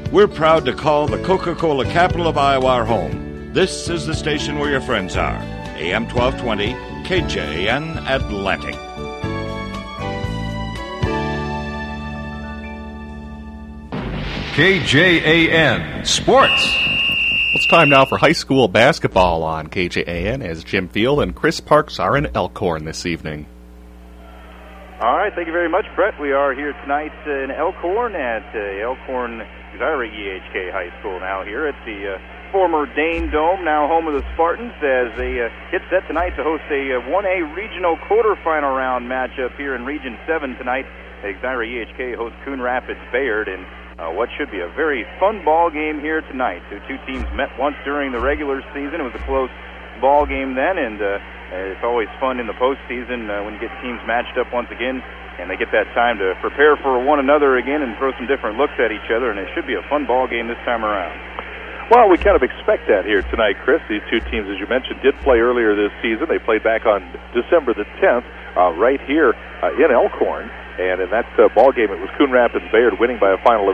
We're proud to call the Coca-Cola capital of Iowa our home. This is the station where your friends are. AM 1220, KJAN Atlantic. KJAN Sports. It's time now for high school basketball on KJAN as Jim Field and Chris Parks are in Elkhorn this evening. All right, thank you very much, Brett. We are here tonight in Elkhorn at Elkhorn Exira EHK High School now here at the former Dane Dome, now home of the Spartans, as they get set tonight to host a 1A regional quarterfinal round matchup here in Region 7 tonight. Exira EHK hosts Coon Rapids Bayard, and what should be a very fun ball game here tonight. The two teams met once during the regular season. It was a close ball game then, and it's always fun in the postseason when you get teams matched up once again, and they get that time to prepare for one another again and throw some different looks at each other, and it should be a fun ball game this time around. Well, we kind of expect that here tonight, Chris. These two teams, as you mentioned, did play earlier this season. They played back on December the 10th right here in Elkhorn. And in that ball game, it was Coon Rapids Bayard winning by a final of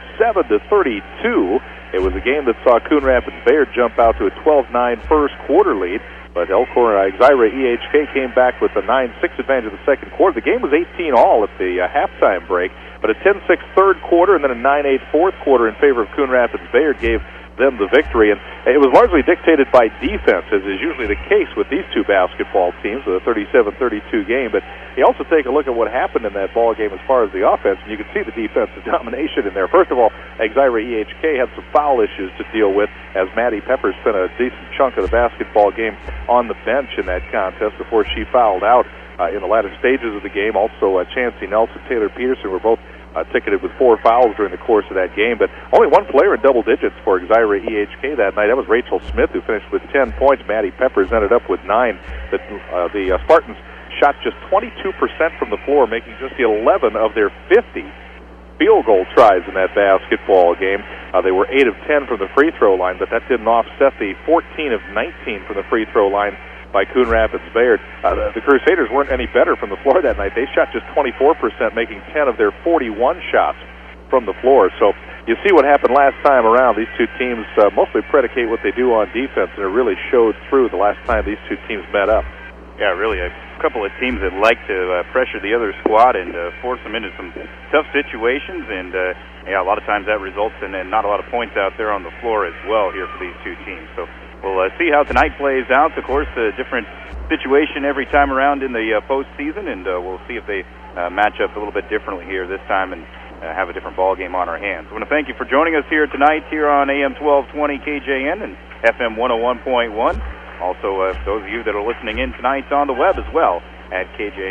37-32. It was a game that saw Coon Rapids Bayard jump out to a 12-9 first quarter lead. But Elkhorn Exira EHK came back with a 9-6 advantage in the second quarter. The game was 18-all at the halftime break, but a 10-6 third quarter and then a 9-8 fourth quarter in favor of Coon Rapids Bayard gave them the victory, and it was largely dictated by defense, as is usually the case with these two basketball teams, with a 37-32 game. But you also take a look at what happened in that ball game as far as the offense, and you can see the defensive domination in there. First of all, Exira EHK had some foul issues to deal with, as Maddie Pepper spent a decent chunk of the basketball game on the bench in that contest before she fouled out in the latter stages of the game. Also, Chancey Nelson, Taylor Peterson were both ticketed with 4 fouls during the course of that game, but only one player in double digits for Exira EHK that night. That was Rachel Smith, who finished with 10 points. Maddie Peppers ended up with 9. The Spartans shot just 22% from the floor, making just the 11 of their 50 field goal tries in that basketball game. They were 8 of 10 from the free throw line, but that didn't offset the 14 of 19 from the free throw line by Coon Rapids Bayard. The Crusaders weren't any better from the floor that night. They shot just 24%, making 10 of their 41 shots from the floor. So you see what happened last time around. These two teams mostly predicate what they do on defense, and it really showed through the last time these two teams met up. Yeah, really, a couple of teams that like to pressure the other squad and force them into some tough situations, and a lot of times that results in not a lot of points out there on the floor as well here for these two teams. So we'll see how tonight plays out. Of course, a different situation every time around in the postseason, and we'll see if they match up a little bit differently here this time and have a different ball game on our hands. I want to thank you for joining us here tonight here on AM 1220 KJN and FM 101.1. Also, those of you that are listening in tonight on the web as well at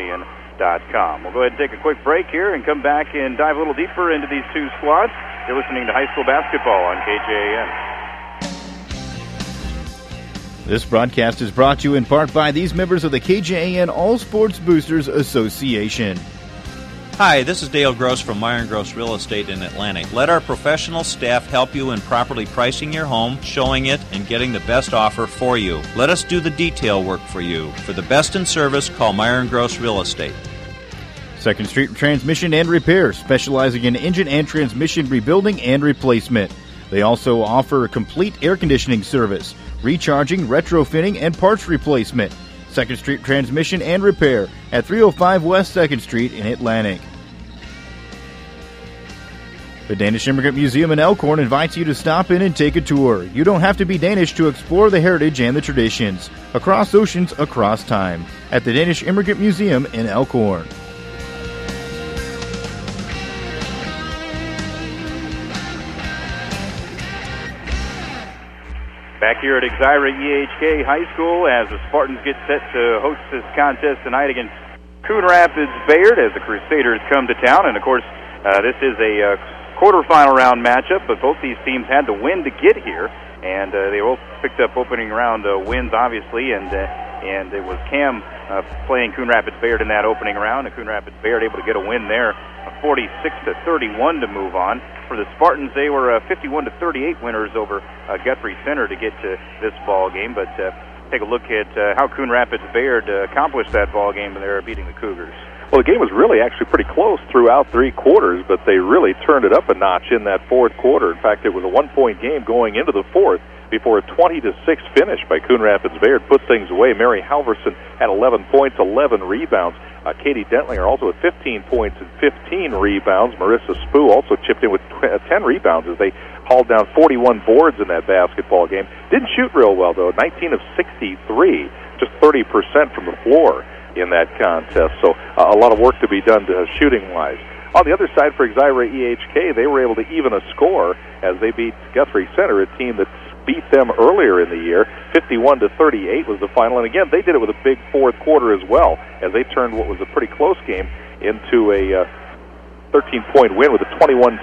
KJN.com. We'll go ahead and take a quick break here and come back and dive a little deeper into these two squads. You're listening to high school basketball on KJN. This broadcast is brought to you in part by these members of the KJAN All Sports Boosters Association. Hi, this is Dale Gross from Meyer & Gross Real Estate in Atlantic. Let our professional staff help you in properly pricing your home, showing it, and getting the best offer for you. Let us do the detail work for you. For the best in service, call Meyer & Gross Real Estate. 2nd Street Transmission and Repair, specializing in engine and transmission rebuilding and replacement. They also offer complete air conditioning service, recharging, retrofitting, and parts replacement. 2nd Street Transmission and Repair at 305 West 2nd Street in Atlantic. The Danish Immigrant Museum in Elkhorn invites you to stop in and take a tour. You don't have to be Danish to explore the heritage and the traditions. Across oceans, across time. At the Danish Immigrant Museum in Elkhorn. Back here at Exira EHK High School as the Spartans get set to host this contest tonight against Coon Rapids Bayard as the Crusaders come to town. And, of course, this is a quarterfinal round matchup, but both these teams had to win to get here. And they both picked up opening round wins, obviously, and it was Cam playing Coon Rapids Bayard in that opening round, and Coon Rapids Bayard able to get a win there, 46-31 to move on. For the Spartans, they were 51-38 winners over Guthrie Center to get to this ball game. But take a look at how Coon Rapids Bayard accomplished that ball game, and they're beating the Cougars. Well, the game was really actually pretty close throughout 3 quarters, but they really turned it up a notch in that fourth quarter. In fact, it was a 1-point game going into the fourth before a 20-6 finish by Coon Rapids Bayard put things away. Mary Halverson had 11 points, 11 rebounds. Katie Dentlinger also with 15 points and 15 rebounds. Marissa Spoo also chipped in with 10 rebounds as they hauled down 41 boards in that basketball game. Didn't shoot real well, though. 19 of 63, just 30% from the floor in that contest. So a lot of work to be done shooting-wise. On the other side for Exira EHK, they were able to even a score as they beat Guthrie Center, a team that beat them earlier in the year. 51-38 was the final. And again, they did it with a big fourth quarter as well, as they turned what was a pretty close game into a 13-point win with a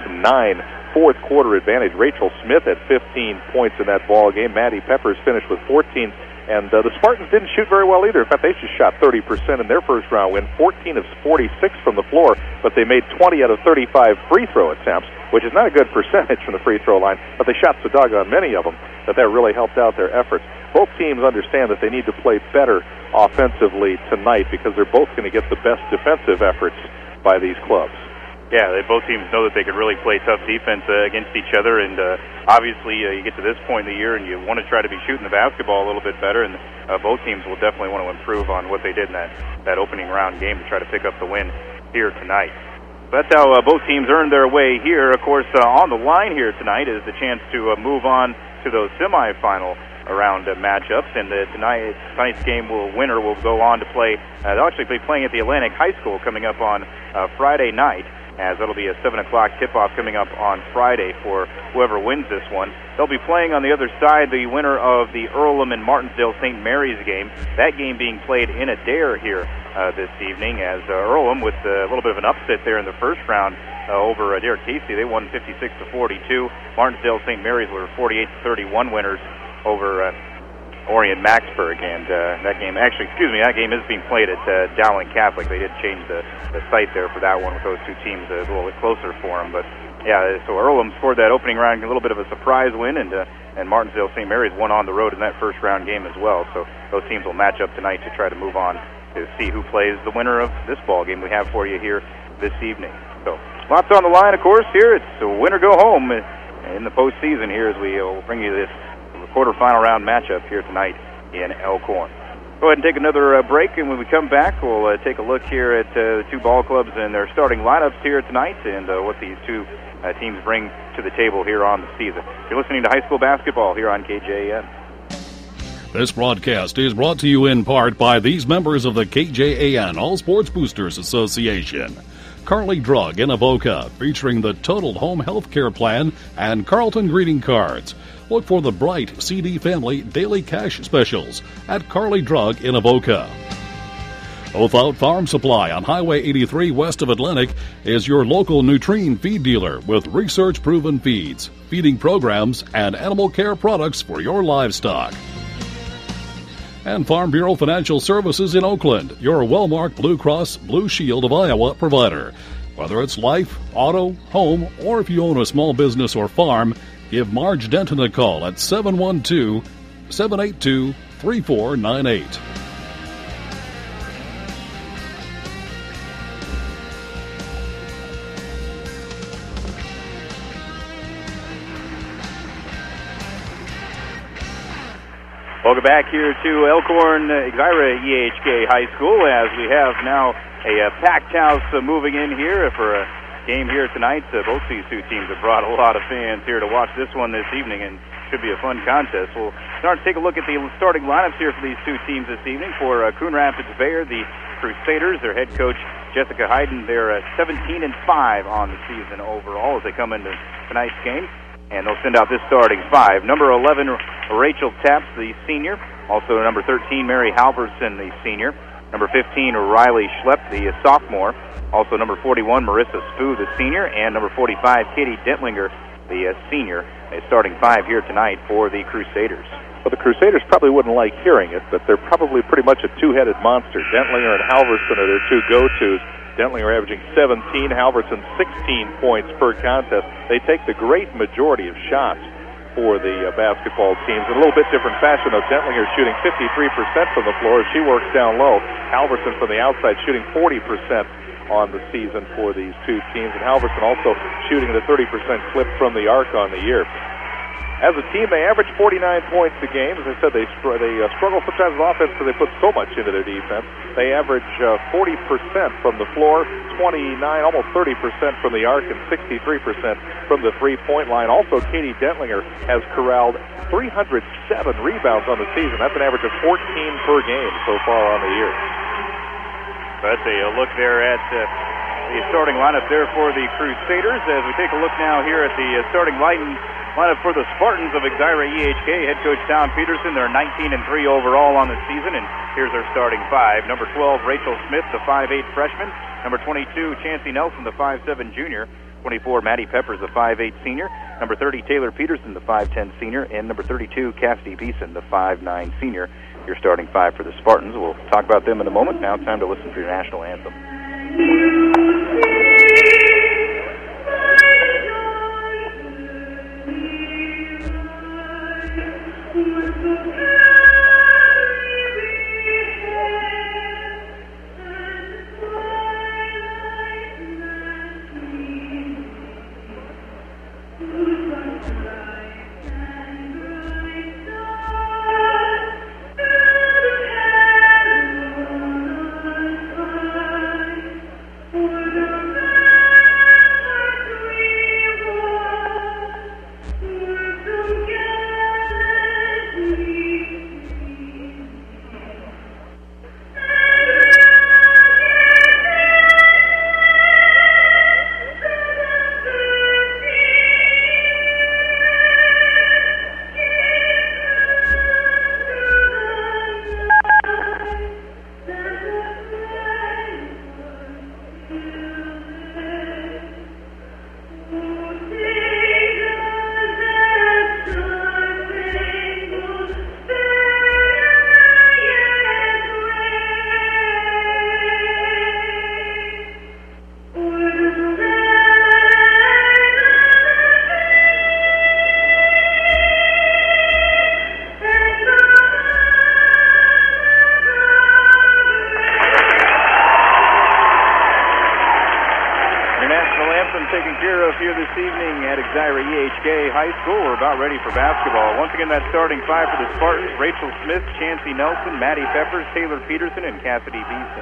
21-9 fourth quarter advantage. Rachel Smith had 15 points in that ball game. Maddie Peppers finished with 14. And the Spartans didn't shoot very well either. In fact, they just shot 30% in their first round win, 14 of 46 from the floor, but they made 20 out of 35 free throw attempts, which is not a good percentage from the free throw line, but they shot so doggone many of them that really helped out their efforts. Both teams understand that they need to play better offensively tonight because they're both going to get the best defensive efforts by these clubs. Yeah, both teams know that they can really play tough defense against each other, and obviously you get to this point in the year and you want to try to be shooting the basketball a little bit better, and both teams will definitely want to improve on what they did in that opening round game to try to pick up the win here tonight. That's how both teams earned their way here. Of course, on the line here tonight is the chance to move on to those semifinal around matchups, and tonight's game winner will go on to play. They'll actually be playing at the Atlantic High School coming up on Friday night, as that'll be a 7 o'clock tip-off coming up on Friday for whoever wins this one. They'll be playing on the other side the winner of the Earlham and Martinsdale St. Mary's game. That game being played in Adair here this evening, as Earlham, with a little bit of an upset there in the first round over Adair Casey, they won 56-42. Martinsdale St. Mary's were 48-31 winners over Orient Maxburg, and that game is being played at Dowling Catholic. They did change the site there for that one with those two teams a little bit closer for them. But yeah, so Earlham scored that opening round, a little bit of a surprise win, and Martinsdale St. Mary's won on the road in that first round game as well. So those teams will match up tonight to try to move on to see who plays the winner of this ball game we have for you here this evening. So lots on the line, of course. Here it's a win or go home in the postseason here as we will bring you this quarterfinal round matchup here tonight in Elkhorn. Go ahead and take another break, and when we come back, we'll take a look here at the two ball clubs and their starting lineups here tonight, and what these two teams bring to the table here on the season. You're listening to high school basketball here on KJAN. This broadcast is brought to you in part by these members of the KJAN All Sports Boosters Association. Carly Drug in Avoca, featuring the Total Home Health Care Plan and Carlton greeting cards. Look for the Bright CD Family Daily Cash Specials at Carly Drug in Avoca. Oath Out Farm Supply on Highway 83 west of Atlantic is your local Nutrien feed dealer with research-proven feeds, feeding programs, and animal care products for your livestock. And Farm Bureau Financial Services in Oakland, your well-marked Blue Cross Blue Shield of Iowa provider. Whether it's life, auto, home, or if you own a small business or farm, give Marge Denton a call at 712-782-3498. Welcome back here to Elkhorn Exira EHK High School, as we have now a packed house moving in here for a game here tonight. Both these two teams have brought a lot of fans here to watch this one this evening, and should be a fun contest. We'll start to take a look at the starting lineups here for these two teams this evening. For Coon Rapids Bayard, the Crusaders, their head coach Jessica Hayden, they're 17-5 on the season overall as they come into tonight's game. And they'll send out this starting five. Number 11, Rachel Tapps, the senior. Also number 13, Mary Halverson, the senior. Number 15, Riley Schlepp, the sophomore. Also number 41, Marissa Spoo, the senior. And number 45, Katie Dentlinger, the senior. A starting five here tonight for the Crusaders. Well, the Crusaders probably wouldn't like hearing it, but they're probably pretty much a two-headed monster. Dentlinger and Halverson are their two go-tos. Dentlinger averaging 17, Halverson 16 points per contest. They take the great majority of shots for the basketball teams. In a little bit different fashion, though, Dentlinger shooting 53% from the floor as she works down low. Halverson from the outside shooting 40% on the season for these two teams. And Halverson also shooting at a 30% clip from the arc on the year. As a team, they average 49 points a game. As I said, they struggle sometimes with offense because they put so much into their defense. They average 40% from the floor, 29, almost 30% from the arc, and 63% from the three-point line. Also, Katie Dentlinger has corralled 307 rebounds on the season. That's an average of 14 per game so far on the year. Let's see a look there at the starting lineup there for the Crusaders. As we take a look now here at the starting lineup for the Spartans of Exira EHK. Head coach Tom Peterson. They're 19-3 overall on the season, and here's their starting five. Number 12, Rachel Smith, the 5'8 freshman. Number 22, Chancey Nelson, the 5'7 junior. 24, Maddie Peppers, the 5'8 senior. Number 30, Taylor Peterson, the 5'10 senior. And number 32, Cassidy Beeson, the 5'9 senior. Your starting five for the Spartans. We'll talk about them in a moment. Now it's time to listen to your national anthem. High School. We're about ready for basketball. Once again, that starting five for the Spartans: Rachel Smith, Chancey Nelson, Maddie Peppers, Taylor Peterson, and Cassidy Beeson.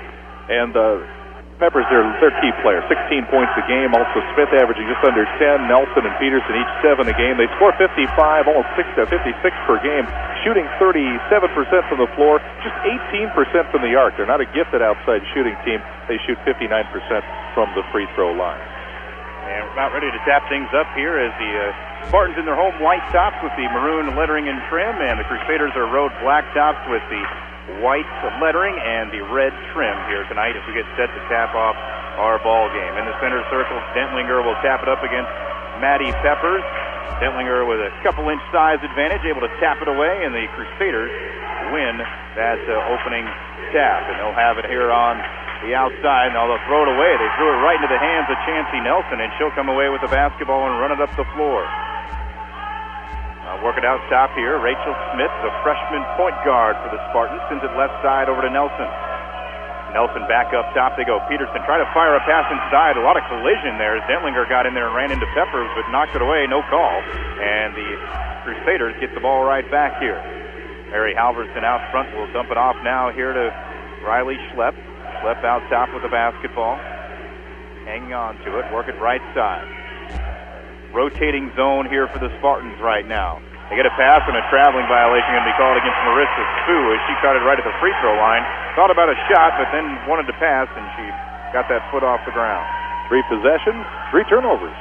And Peppers, their key player, 16 points a game. Also Smith averaging just under 10. Nelson and Peterson each 7 a game. They score 55, almost 56 per game, shooting 37% from the floor, just 18% from the arc. They're not a gifted outside shooting team. They shoot 59% from the free throw line. And we're about ready to tap things up here as the Spartans in their home white tops with the maroon lettering and trim, and the Crusaders are road black tops with the white lettering and the red trim here tonight as we get set to tap off our ball game. In the center circle, Dentlinger will tap it up against Maddie Peppers. Dentlinger with a couple-inch size advantage, able to tap it away, and the Crusaders win that opening tap. And they'll have it here on the outside, and they'll throw it away. They threw it right into the hands of Chancey Nelson, and she'll come away with the basketball and run it up the floor. Work it out top here. Rachel Smith, the freshman point guard for the Spartans, sends it left side over to Nelson. Nelson back up top they go. Peterson try to fire a pass inside. A lot of collision there as Dentlinger got in there and ran into Peppers, but knocked it away. No call. And the Crusaders get the ball right back here. Mary Halverson out front will dump it off now here to Riley Schlepp. Schlepp out top with the basketball. Hanging on to it. Work it right side. Rotating zone here for the Spartans right now. They get a pass, and a traveling violation going to be called against Marissa Spoo as she caught it right at the free throw line. Thought about a shot, but then wanted to pass, and she got that foot off the ground. 3 possessions, 3 turnovers.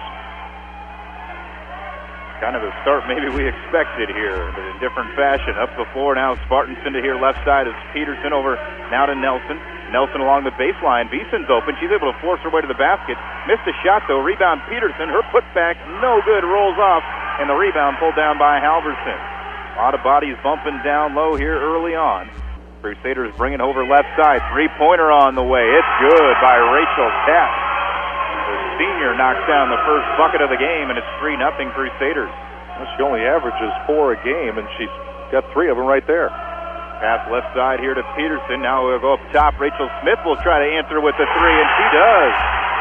Kind of a start maybe we expected here, but in different fashion. Up the floor now, Spartans into here left side as Peterson over now to Nelson. Nelson along the baseline. Beeson's open. She's able to force her way to the basket. Missed a shot, though. Rebound Peterson. Her putback, no good. Rolls off, and the rebound pulled down by Halverson. A lot of bodies bumping down low here early on. Crusaders bringing over left side. Three-pointer on the way. It's good by Rachel Tapp. The senior knocks down the first bucket of the game, and it's 3-0 Crusaders. She only averages 4 a game, and she's got 3 of them right there. Pass left side here to Peterson. Now we'll go up top. Rachel Smith will try to answer with the 3, and she does.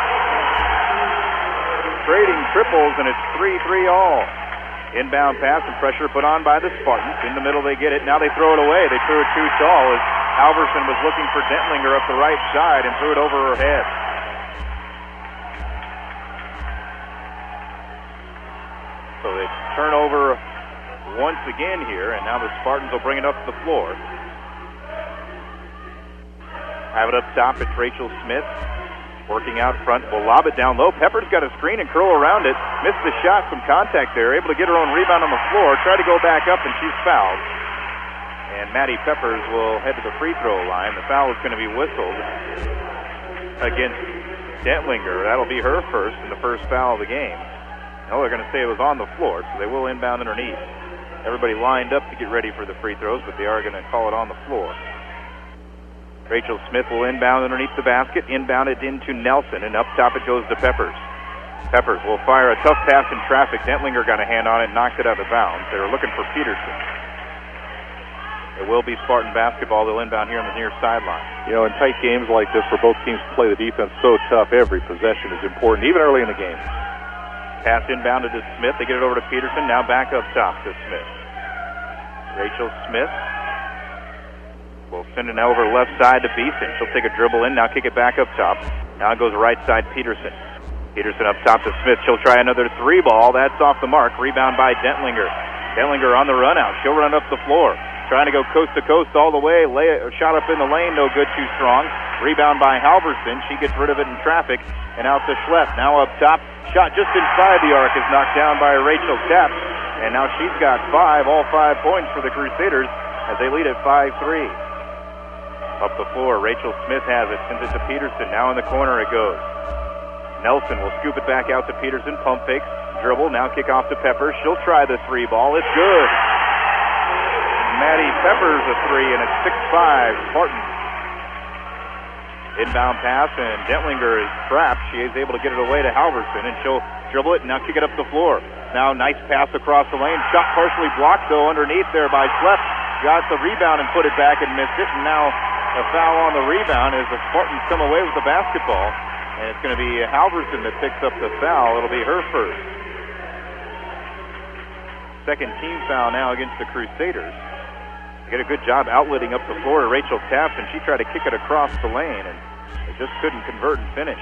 Trading triples, and it's 3-3 all. Inbound pass and pressure put on by the Spartans. In the middle they get it. Now they throw it away. They threw it too tall as Halverson was looking for Dentlinger up the right side and threw it over her head. So they turn over once again here, and now the Spartans will bring it up the floor. Have it up top. It's Rachel Smith working out front. Will lob it down low. Peppers got a screen and curl around it. Missed the shot. Some contact there. Able to get her own rebound on the floor. Try to go back up, and she's fouled. And Maddie Peppers will head to the free throw line. The foul is going to be whistled against Dentlinger. That'll be her first and the first foul of the game. No, they're going to say it was on the floor, so they will inbound underneath. Everybody lined up to get ready for the free throws, but they are going to call it on the floor. Rachel Smith will inbound underneath the basket, inbound it into Nelson, and up top it goes to Peppers. Peppers will fire a tough pass in traffic. Dentlinger got a hand on it and knocked it out of bounds. They were looking for Peterson. It will be Spartan basketball. They'll inbound here on the near sideline. You know, in tight games like this where both teams play the defense so tough, every possession is important, even early in the game. Pass inbounded to Smith. They get it over to Peterson. Now back up top to Smith. Rachel Smith will send it over left side to Beeson. She'll take a dribble in. Now kick it back up top. Now it goes right side Peterson. Peterson up top to Smith. She'll try another 3 ball. That's off the mark. Rebound by Dentlinger. Dentlinger on the run out. She'll run up the floor. Trying to go coast to coast all the way. Shot up in the lane. No good. Too strong. Rebound by Halverson. She gets rid of it in traffic. And out to Schlepp. Now up top. Shot just inside the arc is knocked down by Rachel Tapp. And now she's got 5, all 5 points for the Crusaders as they lead at 5-3. Up the floor, Rachel Smith has it. Sends it to Peterson. Now in the corner it goes. Nelson will scoop it back out to Peterson. Pump fakes. Dribble. Now kick off to Peppers. She'll try the 3 ball. It's good. Maddie Peppers a 3, and it's 6-5 Spartans. Inbound pass, and Dentlinger is trapped. She is able to get it away to Halverson, and she'll dribble it and now kick it up the floor. Now nice pass across the lane. Shot partially blocked, though, underneath there by Schlepp. Got the rebound and put it back and missed it, and now a foul on the rebound as the Spartans come away with the basketball. And it's going to be Halverson that picks up the foul. It'll be her first. Second team foul now against the Crusaders. They get a good job outletting up the floor to Rachel Taft, and she tried to kick it across the lane, and they just couldn't convert and finish.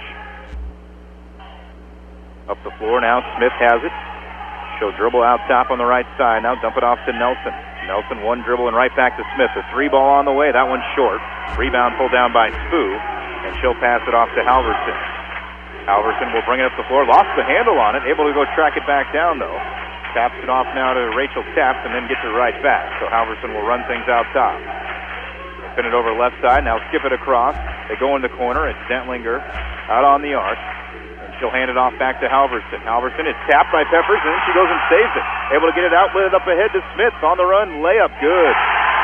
Up the floor now, Smith has it. She'll dribble out top on the right side. Now dump it off to Nelson. Nelson, 1 dribble and right back to Smith. A 3 ball on the way. That one's short. Rebound pulled down by Spoo, and she'll pass it off to Halverson. Halverson will bring it up the floor. Lost the handle on it. Able to go track it back down, though. Taps it off now to Rachel Taps and then gets it right back. So Halverson will run things out top. They'll pin it over left side. Now skip it across. They go in the corner. It's Dentlinger out on the arc. And she'll hand it off back to Halverson. Halverson is tapped by Peppers, and then she goes and saves it. Able to get it outlet up ahead to Smith. On the run. Layup. Good.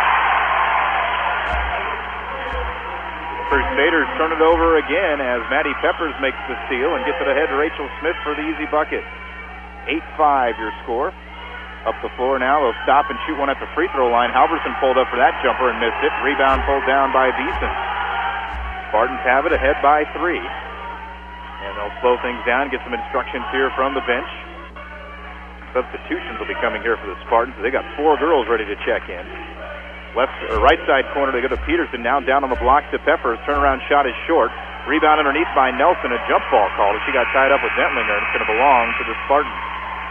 Crusaders turn it over again as Maddie Peppers makes the steal and gets it ahead to Rachel Smith for the easy bucket. 8-5 your score. Up the floor now. They'll stop and shoot one at the free throw line. Halverson pulled up for that jumper and missed it. Rebound pulled down by Beeson. Spartans have it ahead by 3. And they'll slow things down, get some instructions here from the bench. Substitutions will be coming here for the Spartans. They got 4 girls ready to check in. Left or right side corner, they go to Peterson. Now down on the block to Peppers. Turnaround shot is short. Rebound underneath by Nelson. A jump ball called. She got tied up with Dentlinger, and it's going to belong to the Spartans.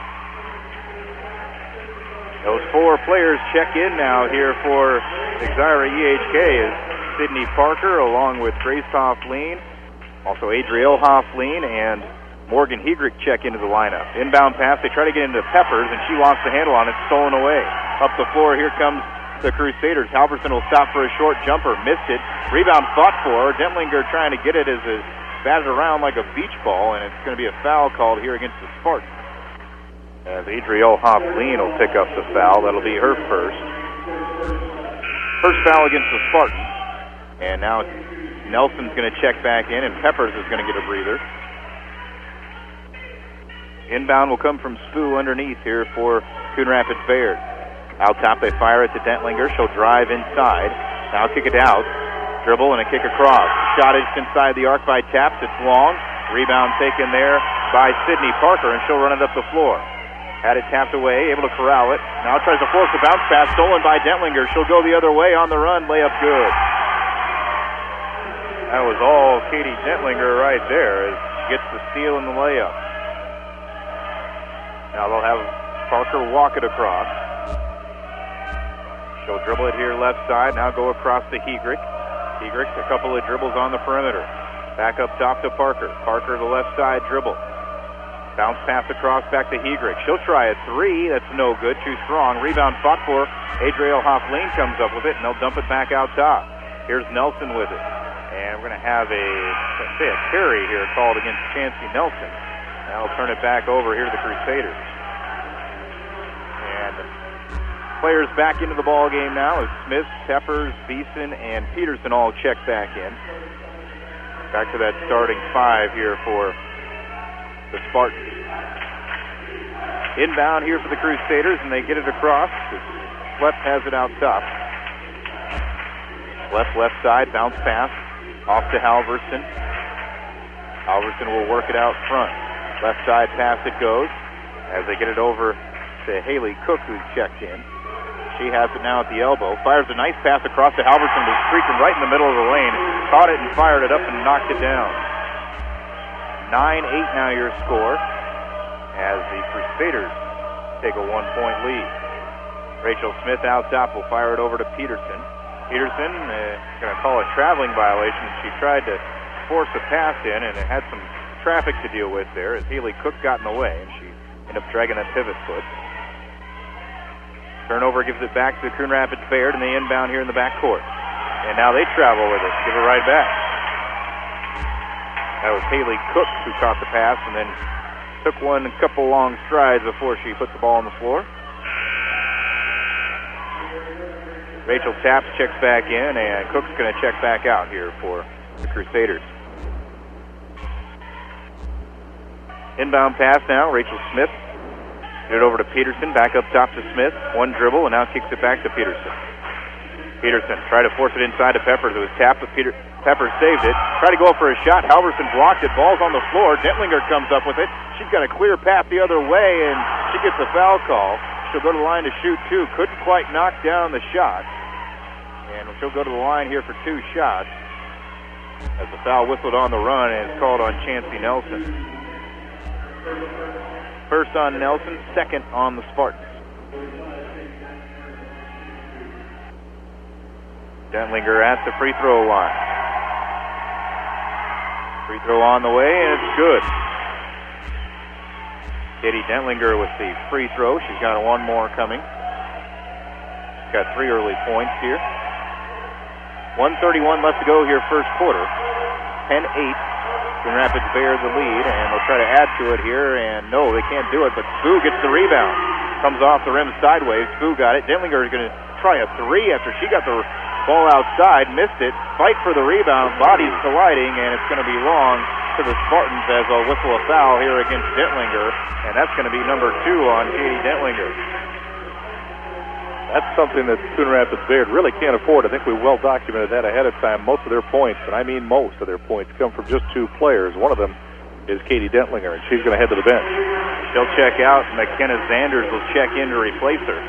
Those 4 players check in now here for Exira EHK is Sydney Parker along with Grace Hoffleen, also Adrielle Hoffleen, and Morgan Heegrick check into the lineup. Inbound pass, they try to get into Peppers, and she lost the handle on it, stolen away. Up the floor, here comes the Crusaders. Halverson will stop for a short jumper, missed it. Rebound fought for. Dentlinger trying to get it as it batted around like a beach ball, and it's going to be a foul called here against the Spartans. As Adrielle Hoffleen will pick up the foul. That'll be her first. First foul against the Spartans. And now Nelson's going to check back in, and Peppers is going to get a breather. Inbound will come from Spoo underneath here for Coon Rapids Bayard. Out top, they fire it to Dentlinger. She'll drive inside. Now kick it out. Dribble and a kick across. Shot is inside the arc by Taps. It's long. Rebound taken there by Sydney Parker, and she'll run it up the floor. Had it tapped away, able to corral it. Now tries to force a bounce pass, stolen by Dentlinger. She'll go the other way on the run. Layup good. That was all Katie Dentlinger right there as she gets the steal and the layup. Now they'll have Parker walk it across. She'll dribble it here left side. Now go across to Heegrick. Heegrick, a couple of dribbles on the perimeter. Back up top to Parker. Parker, the left side dribble. Bounce pass across back to Heegrick. She'll try a three. That's no good. Too strong. Rebound fought for. Adriel Hoffleen comes up with it, and they'll dump it back out top. Here's Nelson with it. And we're going to have a carry here called against Chancey Nelson. That'll turn it back over here to the Crusaders. And players back into the ball game now as Smith, Peppers, Beeson, and Peterson all check back in. Back to that starting five here for the Spartans. Inbound here for the Crusaders, and they get it across. Schlepp has it out top. Left side, bounce pass. Off to Halverson. Halverson will work it out front. Left side pass it goes as they get it over to Haley Cook, who's checked in. She has it now at the elbow. Fires a nice pass across to Halverson, who's streaking right in the middle of the lane. Caught it and fired it up and knocked it down. 9-8 now your score as the Crusaders take a 1-point lead. Rachel Smith out top will fire it over to Peterson. Peterson going to call a traveling violation. She tried to force a pass in, and it had some traffic to deal with there as Haley Cook got in the way, and she ended up dragging that pivot foot. Turnover gives it back to Coon Rapids Bayard, and they inbound here in the backcourt. And now they travel with it, give it right back. That was Haley Cook who caught the pass and then took a couple long strides before she put the ball on the floor. Rachel Taps checks back in, and Cook's going to check back out here for the Crusaders. Inbound pass now, Rachel Smith. Get it over to Peterson, back up top to Smith. One dribble, and now kicks it back to Peterson. Peterson tried to force it inside to Peppers. It was tapped, but Peppers saved it. Tried to go up for a shot. Halverson blocked it. Ball's on the floor. Dentlinger comes up with it. She's got a clear path the other way, and she gets a foul call. She'll go to the line to shoot two. Couldn't quite knock down the shot. And she'll go to the line here for two shots as the foul whistled on the run and it's called on Chancey Nelson. First on Nelson, second on the Spartans. Dentlinger at the free throw line. Free throw on the way, and it's good. Katie Dentlinger with the free throw. She's got one more coming. She's got 3 early points here. 1:31 left to go here first quarter. 10-8. Coon Rapids Bayard the lead, and they'll try to add to it here, and no, they can't do it, but Spoo gets the rebound. Comes off the rim sideways. Spoo got it. Dentlinger is going to try a three after she got the ball outside, missed it. Fight for the rebound. Bodies colliding, and it's going to be long to the Spartans as they'll whistle a foul here against Dentlinger, and that's going to be number 2 on Katie Dentlinger. That's something that Coon Rapids Bayard really can't afford. I think we well documented that ahead of time. Most of their points, and I mean most of their points, come from just 2 players. One of them is Katie Dentlinger, and she's going to head to the bench. She'll check out. McKenna Zanders will check in to replace her.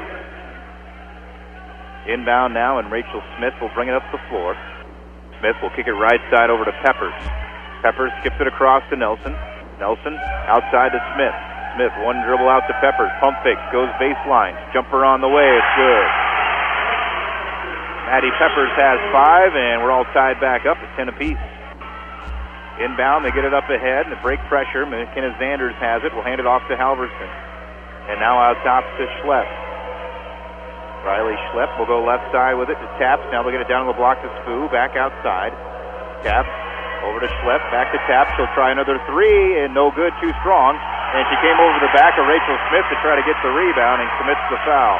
Inbound now, and Rachel Smith will bring it up the floor. Smith will kick it right side over to Peppers. Peppers skips it across to Nelson. Nelson outside to Smith. Smith, one dribble out to Peppers. Pump fake, goes baseline. Jumper on the way, it's good. Maddie Peppers has 5, and we're all tied back up at 10 apiece. Inbound, they get it up ahead, and the break pressure. McKenna Zanders has it. We'll hand it off to Halverson. And now out top to Schlepp. Riley Schlepp will go left side with it to Taps. Now they'll get it down on the block to Spoo. Back outside. Taps over to Schlepp. Back to Taps. She'll try another 3, and no good, too strong. And she came over the back of Rachel Smith to try to get the rebound and commits the foul.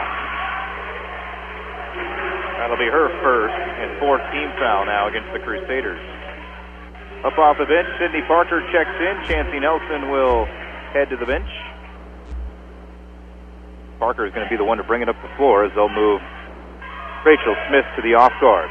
That'll be her first and 4th team foul now against the Crusaders. Up off the bench, Sydney Parker checks in. Chancey Nelson will head to the bench. Parker is going to be the one to bring it up the floor as they'll move Rachel Smith to the off guard.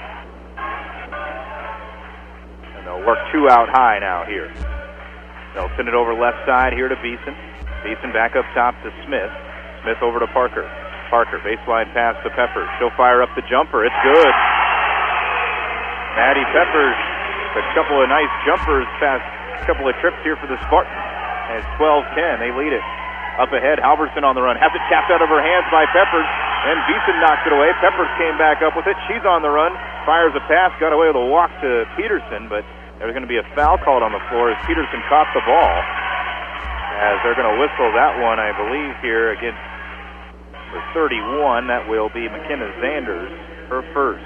And they'll work 2 out high now here. They'll send it over left side here to Beeson. Beeson back up top to Smith. Smith over to Parker. Parker, baseline pass to Peppers. She'll fire up the jumper. It's good. Maddie Peppers, a couple of nice jumpers past a couple of trips here for the Spartans. And it's 12-10. They lead it. Up ahead, Halverson on the run. Has it tapped out of her hands by Peppers. And Beeson knocks it away. Peppers came back up with it. She's on the run. Fires a pass. Got away with a walk to Peterson. But there's going to be a foul called on the floor as Peterson caught the ball. As they're going to whistle that one, I believe, here against the 31. That will be McKenna Zanders, her first.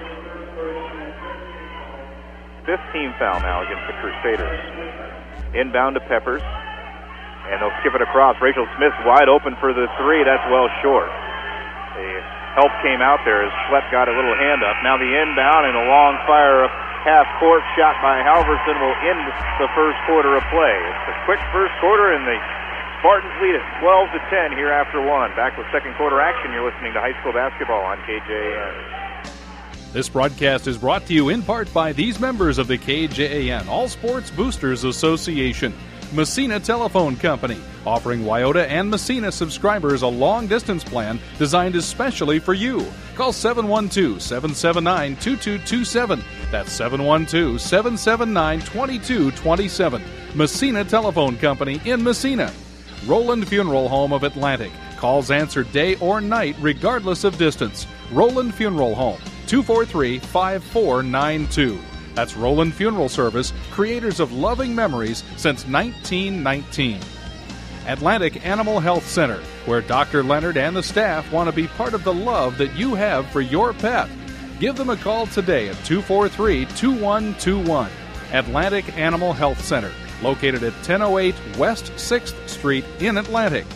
15 foul now against the Crusaders. Inbound to Peppers. And they'll skip it across. Rachel Smith wide open for the 3. That's well short. The help came out there as Schlepp got a little hand up. Now the inbound and a long fire half court shot by Halverson will end the first quarter of play. It's a quick first quarter and the Spartans lead it 12-10 here after 1. Back with second quarter action. You're listening to high school basketball on KJAN. This broadcast is brought to you in part by these members of the KJAN All Sports Boosters Association. Messina Telephone Company, offering Wyoda and Messina subscribers a long-distance plan designed especially for you. Call 712-779-2227. That's 712-779-2227. Messina Telephone Company in Messina. Roland Funeral Home of Atlantic. Calls answered day or night regardless of distance. Roland Funeral Home, 243-5492. That's Roland Funeral Service, creators of loving memories since 1919. Atlantic Animal Health Center, where Dr. Leonard and the staff want to be part of the love that you have for your pet. Give them a call today at 243-2121. Atlantic Animal Health Center, located at 1008 West 6th Street in Atlantic.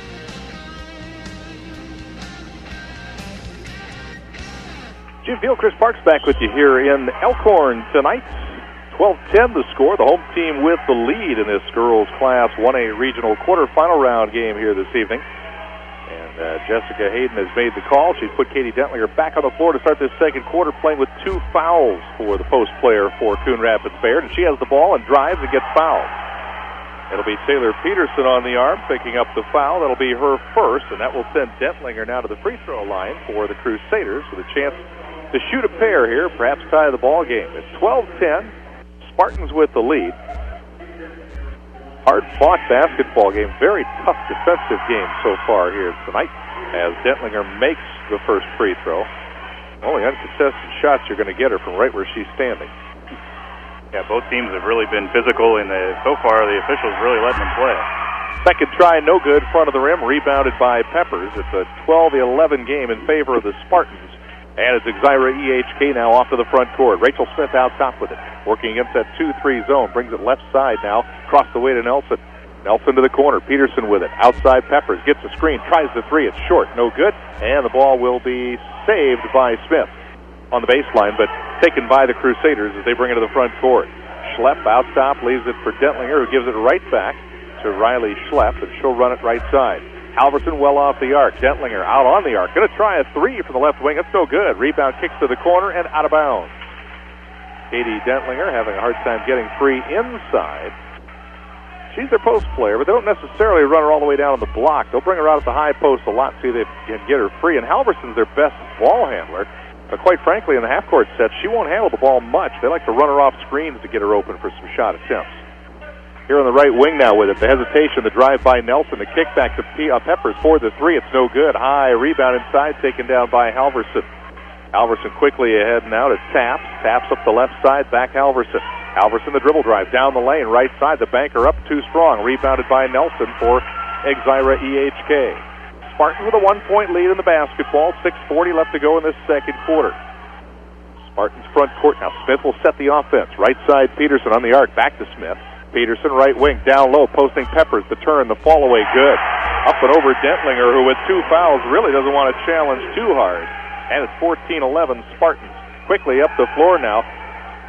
Jim Field, Chris Parks back with you here in Elkhorn tonight. 12-10 the score. The home team with the lead in this girls Class 1A regional quarterfinal round game here this evening. And Jessica Hayden has made the call. She's put Katie Dentlinger back on the floor to start this second quarter, playing with 2 fouls for the post player for Coon Rapids Bayard. And she has the ball and drives and gets fouled. It'll be Taylor Peterson on the arm picking up the foul. That'll be her first, and that will send Dentlinger now to the free throw line for the Crusaders with a chance to shoot a pair here, perhaps tie the ball game. It's 12-10. Spartans with the lead. Hard-fought basketball game. Very tough defensive game so far here tonight as Dentlinger makes the first free throw. Only uncontested shots you're going to get her from right where she's standing. Yeah, both teams have really been physical, and so far the officials really letting them play. Second try, no good, front of the rim, rebounded by Peppers. It's a 12-11 game in favor of the Spartans. And it's Exira EHK now off to the front court. Rachel Smith out top with it. Working against that 2-3 zone. Brings it left side now. Across the way to Nelson. Nelson to the corner. Peterson with it. Outside Peppers. Gets the screen. Tries the 3. It's short. No good. And the ball will be saved by Smith on the baseline, but taken by the Crusaders as they bring it to the front court. Schlepp out top. Leaves it for Dentlinger, who gives it right back to Riley Schlepp, and she'll run it right side. Halverson well off the arc. Dentlinger out on the arc. Going to try a 3 from the left wing. It's no good. Rebound kicks to the corner and out of bounds. Katie Dentlinger having a hard time getting free inside. She's their post player, but they don't necessarily run her all the way down on the block. They'll bring her out at the high post a lot, see if they can get her free. And Halverson's their best ball handler. But quite frankly, in the half-court set, she won't handle the ball much. They like to run her off screens to get her open for some shot attempts. Here on the right wing now with it. The hesitation, the drive by Nelson, the kickback to Peppers for the 3. It's no good. High rebound inside, taken down by Halverson. Halverson quickly ahead now to Taps. Taps up the left side, back Halverson. Halverson the dribble drive down the lane, right side. The banker up too strong. Rebounded by Nelson for Exira EHK. Spartans with a 1-point lead in the basketball. 6:40 left to go in this second quarter. Spartans front court now. Smith will set the offense. Right side Peterson on the arc. Back to Smith. Peterson, right wing, down low, posting Peppers. The turn, the fall away, good. Up and over Dentlinger, who with 2 fouls really doesn't want to challenge too hard. And it's 14-11 Spartans. Quickly up the floor now.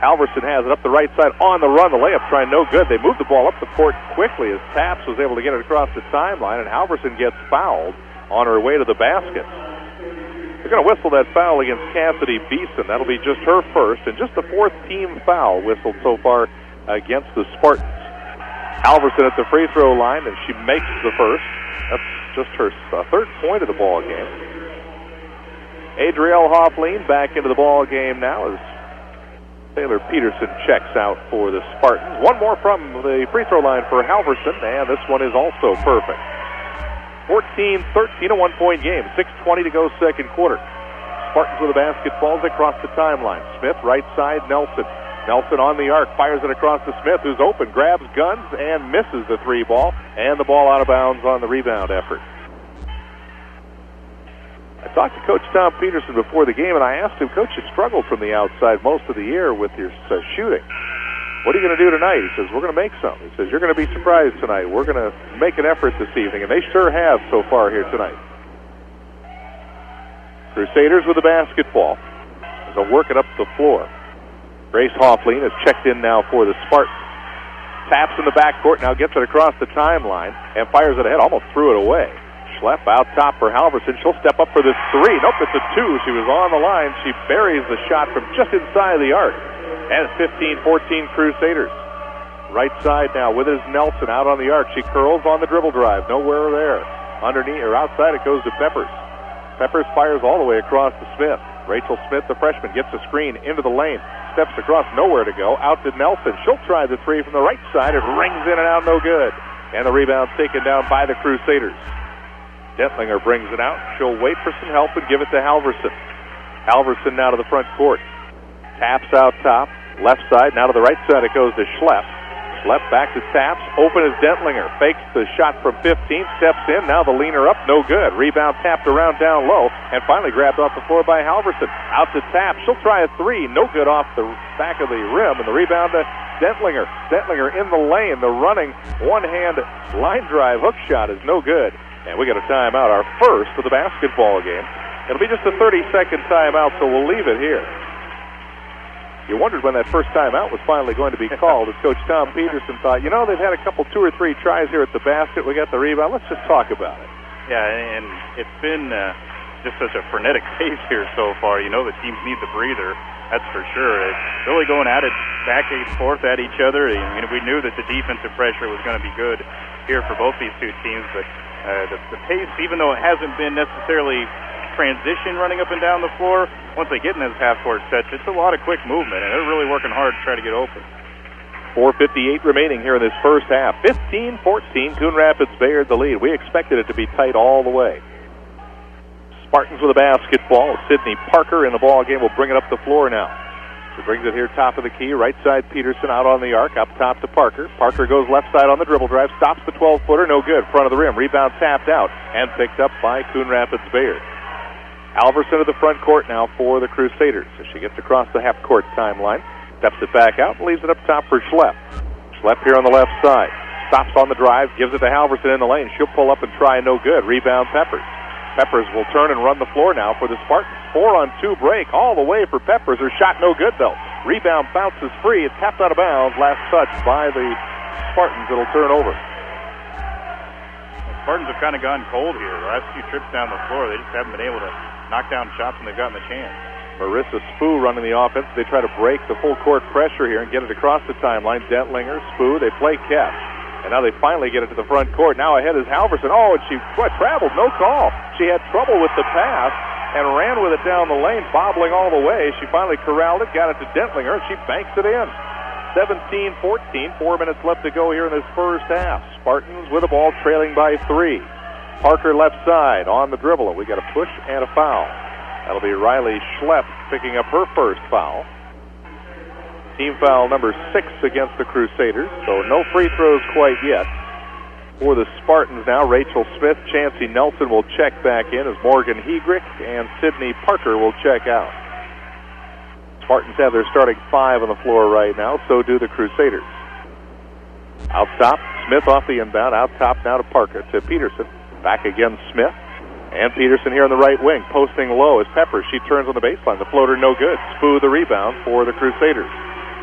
Halverson has it up the right side on the run. The layup trying no good. They move the ball up the court quickly as Taps was able to get it across the timeline, and Halverson gets fouled on her way to the basket. They're going to whistle that foul against Cassidy Beeson. That'll be just her first, and just the fourth team foul whistled so far against the Spartans. Halverson at the free throw line, and she makes the first. That's just her third point of the ball game. Adrielle Hofflein back into the ball game now as Taylor Peterson checks out for the Spartans. One more from the free throw line for Halverson, and this one is also perfect. 14-13, a one-point game. 6:20 to go second quarter. Spartans with the basketballs across the timeline. Smith, right side, Nelson. Nelson on the arc, fires it across to Smith, who's open, grabs guns, and misses the three ball, and the ball out of bounds on the rebound effort. I talked to Coach Tom Peterson before the game, and I asked him, Coach, you struggled from the outside most of the year with your shooting. What are you going to do tonight? He says, we're going to make something. He says, you're going to be surprised tonight. We're going to make an effort this evening, and they sure have so far here tonight. Crusaders with the basketball. They'll work it up the floor. Grace Hofflein has checked in now for the Spartans. Taps in the backcourt, now gets it across the timeline and fires it ahead, almost threw it away. Schlepp out top for Halverson. She'll step up for this three. Nope, it's a two. She was on the line. She buries the shot from just inside the arc. And it's 15-14 Crusaders. Right side now with his Nelson out on the arc. She curls on the dribble drive. Nowhere there. Underneath or outside it goes to Peppers. Peppers fires all the way across to Smith. Rachel Smith, the freshman, gets a screen into the lane. Steps across, nowhere to go. Out to Nelson. She'll try the three from the right side. It rings in and out, no good. And the rebound taken down by the Crusaders. Dentlinger brings it out. She'll wait for some help and give it to Halverson. Halverson now to the front court. Taps out top. Left side, now to the right side it goes to Schlepp. Schlepp back to Taps. Open is Dentlinger. Fakes the shot from 15. Steps in. Now the leaner up. No good. Rebound tapped around down low. And finally grabbed off the floor by Halverson. Out to Taps. She'll try a three. No good off the back of the rim. And the rebound to Dentlinger. Dentlinger in the lane. The running one-hand line drive hook shot is no good. And we got a timeout. Our first of the basketball game. It'll be just a 30-second timeout, so we'll leave it here. You wondered when that first timeout was finally going to be called, as Coach Tom Peterson thought, they've had a couple, 2 or 3 tries here at the basket. We got the rebound. Let's just talk about it. Yeah, and it's been just such a frenetic pace here so far. The teams need the breather, that's for sure. It's really going at it back and forth at each other. We knew that the defensive pressure was going to be good here for both these two teams, but the pace, even though it hasn't been necessarily transition running up and down the floor, once they get in this half-court stretch, it's a lot of quick movement, and they're really working hard to try to get open. 4:58 remaining here in this first half. 15-14, Coon Rapids Bayard the lead. We expected it to be tight all the way. Spartans with a basketball. Sydney Parker in the ball game will bring it up the floor now. She brings it here top of the key. Right side Peterson out on the arc. Up top to Parker. Parker goes left side on the dribble drive. Stops the 12-footer. No good. Front of the rim. Rebound tapped out and picked up by Coon Rapids Bayard. Halverson to the front court now for the Crusaders as she gets across the half-court timeline. Steps it back out and leaves it up top for Schlepp. Schlepp here on the left side. Stops on the drive. Gives it to Halverson in the lane. She'll pull up and try. No good. Rebound Peppers. Peppers will turn and run the floor now for the Spartans. 4-on-2 break all the way for Peppers. Her shot no good, though. Rebound bounces free. It's tapped out of bounds. Last touch by the Spartans. It'll turn over. The Spartans have kind of gone cold here. The last few trips down the floor, they just haven't been able to knock down shots when they've gotten the chance. Marissa Spoo running the offense. They try to break the full court pressure here and get it across the timeline. Dentlinger, Spoo, they play catch. And now they finally get it to the front court. Now ahead is Halverson. Oh, and she traveled, no call. She had trouble with the pass and ran with it down the lane, bobbling all the way. She finally corralled it, got it to Dentlinger, and she banks it in. 17-14, 4 minutes left to go here in this first half. Spartans with the ball trailing by 3. Parker left side on the dribble, and we got a push and a foul. That'll be Riley Schlepp picking up her first foul. Team foul number 6 against the Crusaders, so no free throws quite yet. For the Spartans now, Rachel Smith, Chancey Nelson will check back in as Morgan Heegrick and Sydney Parker will check out. Spartans have their starting 5 on the floor right now, so do the Crusaders. Out top, Smith off the inbound, out top now to Parker, to Peterson. Back again, Smith. And Peterson here on the right wing, posting low as Peppers. She turns on the baseline. The floater no good. Spoo the rebound for the Crusaders.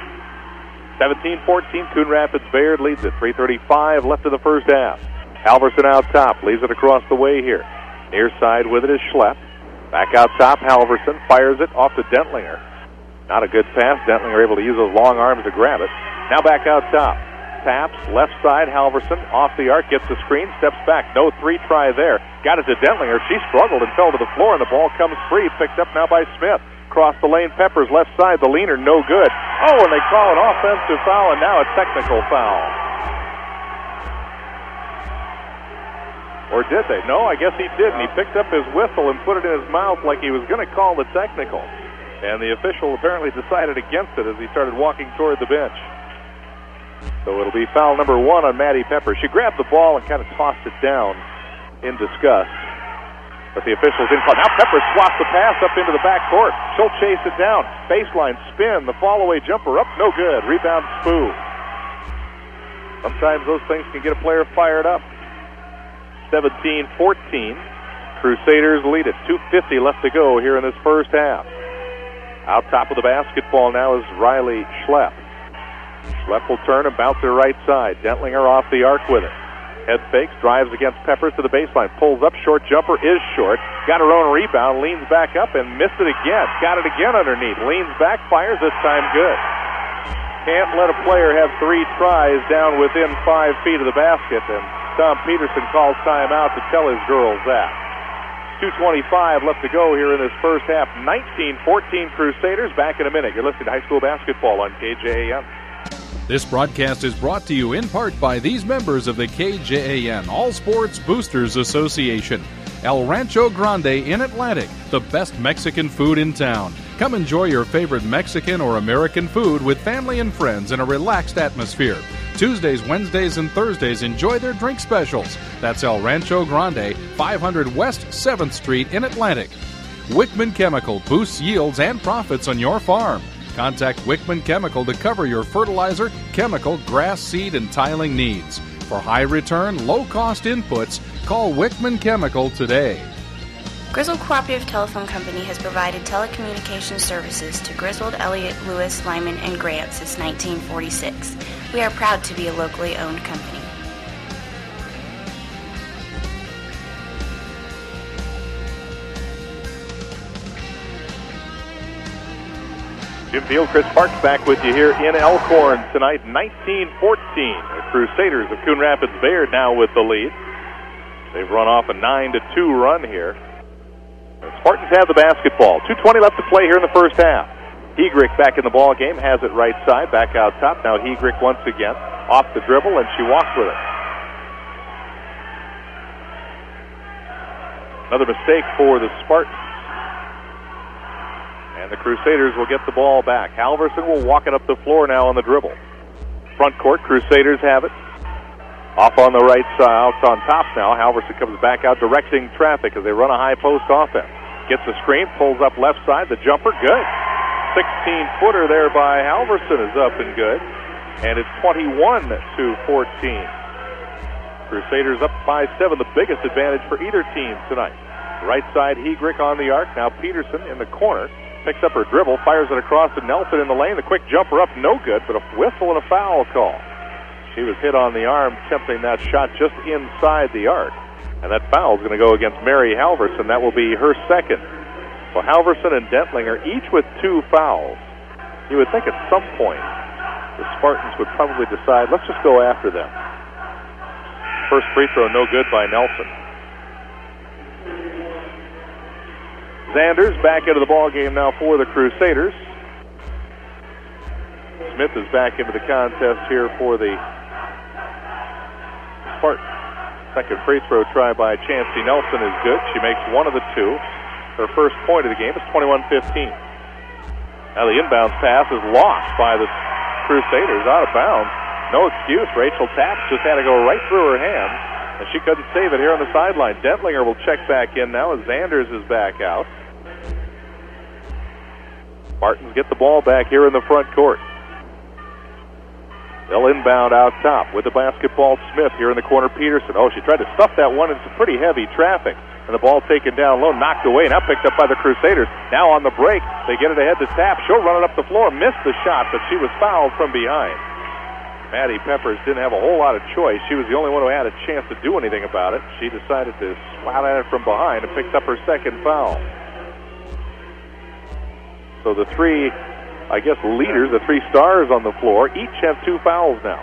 17-14, Coon Rapids Bayard leads it. 3:35 left in the first half. Halverson out top, leaves it across the way here. Near side with it is Schlepp. Back out top, Halverson fires it off to Dentlinger. Not a good pass. Dentlinger able to use those long arms to grab it. Now back out top. Taps, left side, Halverson off the arc, gets the screen, steps back. No three try there. Got it to Dentlinger. She struggled and fell to the floor, and the ball comes free. Picked up now by Smith. Across the lane, Peppers left side, the leaner, no good. Oh, and they call an offensive foul, and now a technical foul. Or did they? No, I guess he didn't. He picked up his whistle and put it in his mouth like he was going to call the technical. And the official apparently decided against it as he started walking toward the bench. So it'll be foul number 1 on Maddie Peppers. She grabbed the ball and kind of tossed it down in disgust. But the officials didn't call. Now Peppers swats the pass up into the backcourt. She'll chase it down. Baseline spin. The fall-away jumper up. No good. Rebound Spoo. Sometimes those things can get a player fired up. 17-14. Crusaders lead it. 2:50 left to go here in this first half. Out top of the basketball now is Riley Schlepp. Schlepp will turn and bounce to the right side. Dentlinger off the arc with it. Head fakes, drives against Peppers to the baseline. Pulls up, short jumper is short. Got her own rebound, leans back up and missed it again. Got it again underneath. Leans back, fires, this time good. Can't let a player have 3 tries down within 5 feet of the basket, and Tom Peterson calls timeout to tell his girls that. 2:25 left to go here in this first half. 19-14 Crusaders. Back in a minute. You're listening to high school basketball on KJAM. This broadcast is brought to you in part by these members of the KJAN All Sports Boosters Association. El Rancho Grande in Atlantic, the best Mexican food in town. Come enjoy your favorite Mexican or American food with family and friends in a relaxed atmosphere. Tuesdays, Wednesdays, and Thursdays, enjoy their drink specials. That's El Rancho Grande, 500 West 7th Street in Atlantic. Wickman Chemical boosts yields and profits on your farm. Contact Wickman Chemical to cover your fertilizer, chemical, grass, seed, and tiling needs. For high return, low cost inputs, call Wickman Chemical today. Griswold Cooperative Telephone Company has provided telecommunications services to Griswold, Elliott, Lewis, Lyman, and Grant since 1946. We are proud to be a locally owned company. Jim Field, Chris Parks back with you here in Elkhorn tonight. 19-14. The Crusaders of Coon Rapids Bayard now with the lead. They've run off a 9-2 run here. The Spartans have the basketball. 2:20 left to play here in the first half. Hegrick back in the ball game, has it right side, back out top. Now Hegrick once again off the dribble, and she walks with it. Another mistake for the Spartans. And the Crusaders will get the ball back. Halverson will walk it up the floor now on the dribble. Front court, Crusaders have it. Off on the right side, out on top now. Halverson comes back out directing traffic as they run a high post offense. Gets the screen, pulls up left side, the jumper, good. 16-footer there by Halverson is up and good. And it's 21-14. Crusaders up by 7, the biggest advantage for either team tonight. Right side, Hegrick on the arc. Now Peterson in the corner. Picks up her dribble, fires it across to Nelson in the lane. The quick jumper up, no good, but a whistle and a foul call. She was hit on the arm, attempting that shot just inside the arc. And that foul is going to go against Mary Halverson. That will be her second. So Halverson and Dentlinger each with 2 fouls. You would think at some point the Spartans would probably decide, let's just go after them. First free throw, no good by Nelson. Zanders back into the ball game now for the Crusaders. Smith is back into the contest here for the Spartans. Second free throw try by Chancey Nelson is good. She makes one of the 2. Her first point of the game is 21-15. Now the inbounds pass is lost by the Crusaders, out of bounds. No excuse. Rachel Taps just had to go right through her hands, and she couldn't save it here on the sideline. Dentlinger will check back in now as Zanders is back out. Spartans get the ball back here in the front court. They'll inbound out top with the basketball. Smith here in the corner. Peterson. Oh, she tried to stuff that one into some pretty heavy traffic. And the ball taken down low, knocked away, now picked up by the Crusaders. Now on the break, they get it ahead to Tapp. She'll run it up the floor, missed the shot, but she was fouled from behind. Maddie Peppers didn't have a whole lot of choice. She was the only one who had a chance to do anything about it. She decided to swat at it from behind and picked up her second foul. So the three, leaders, the three stars on the floor, each have 2 fouls now.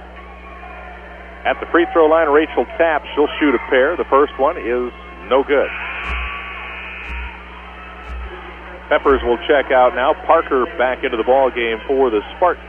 At the free throw line, Rachel Tapp. She'll shoot a pair. The first one is no good. Peppers will check out now. Parker back into the ball game for the Spartans.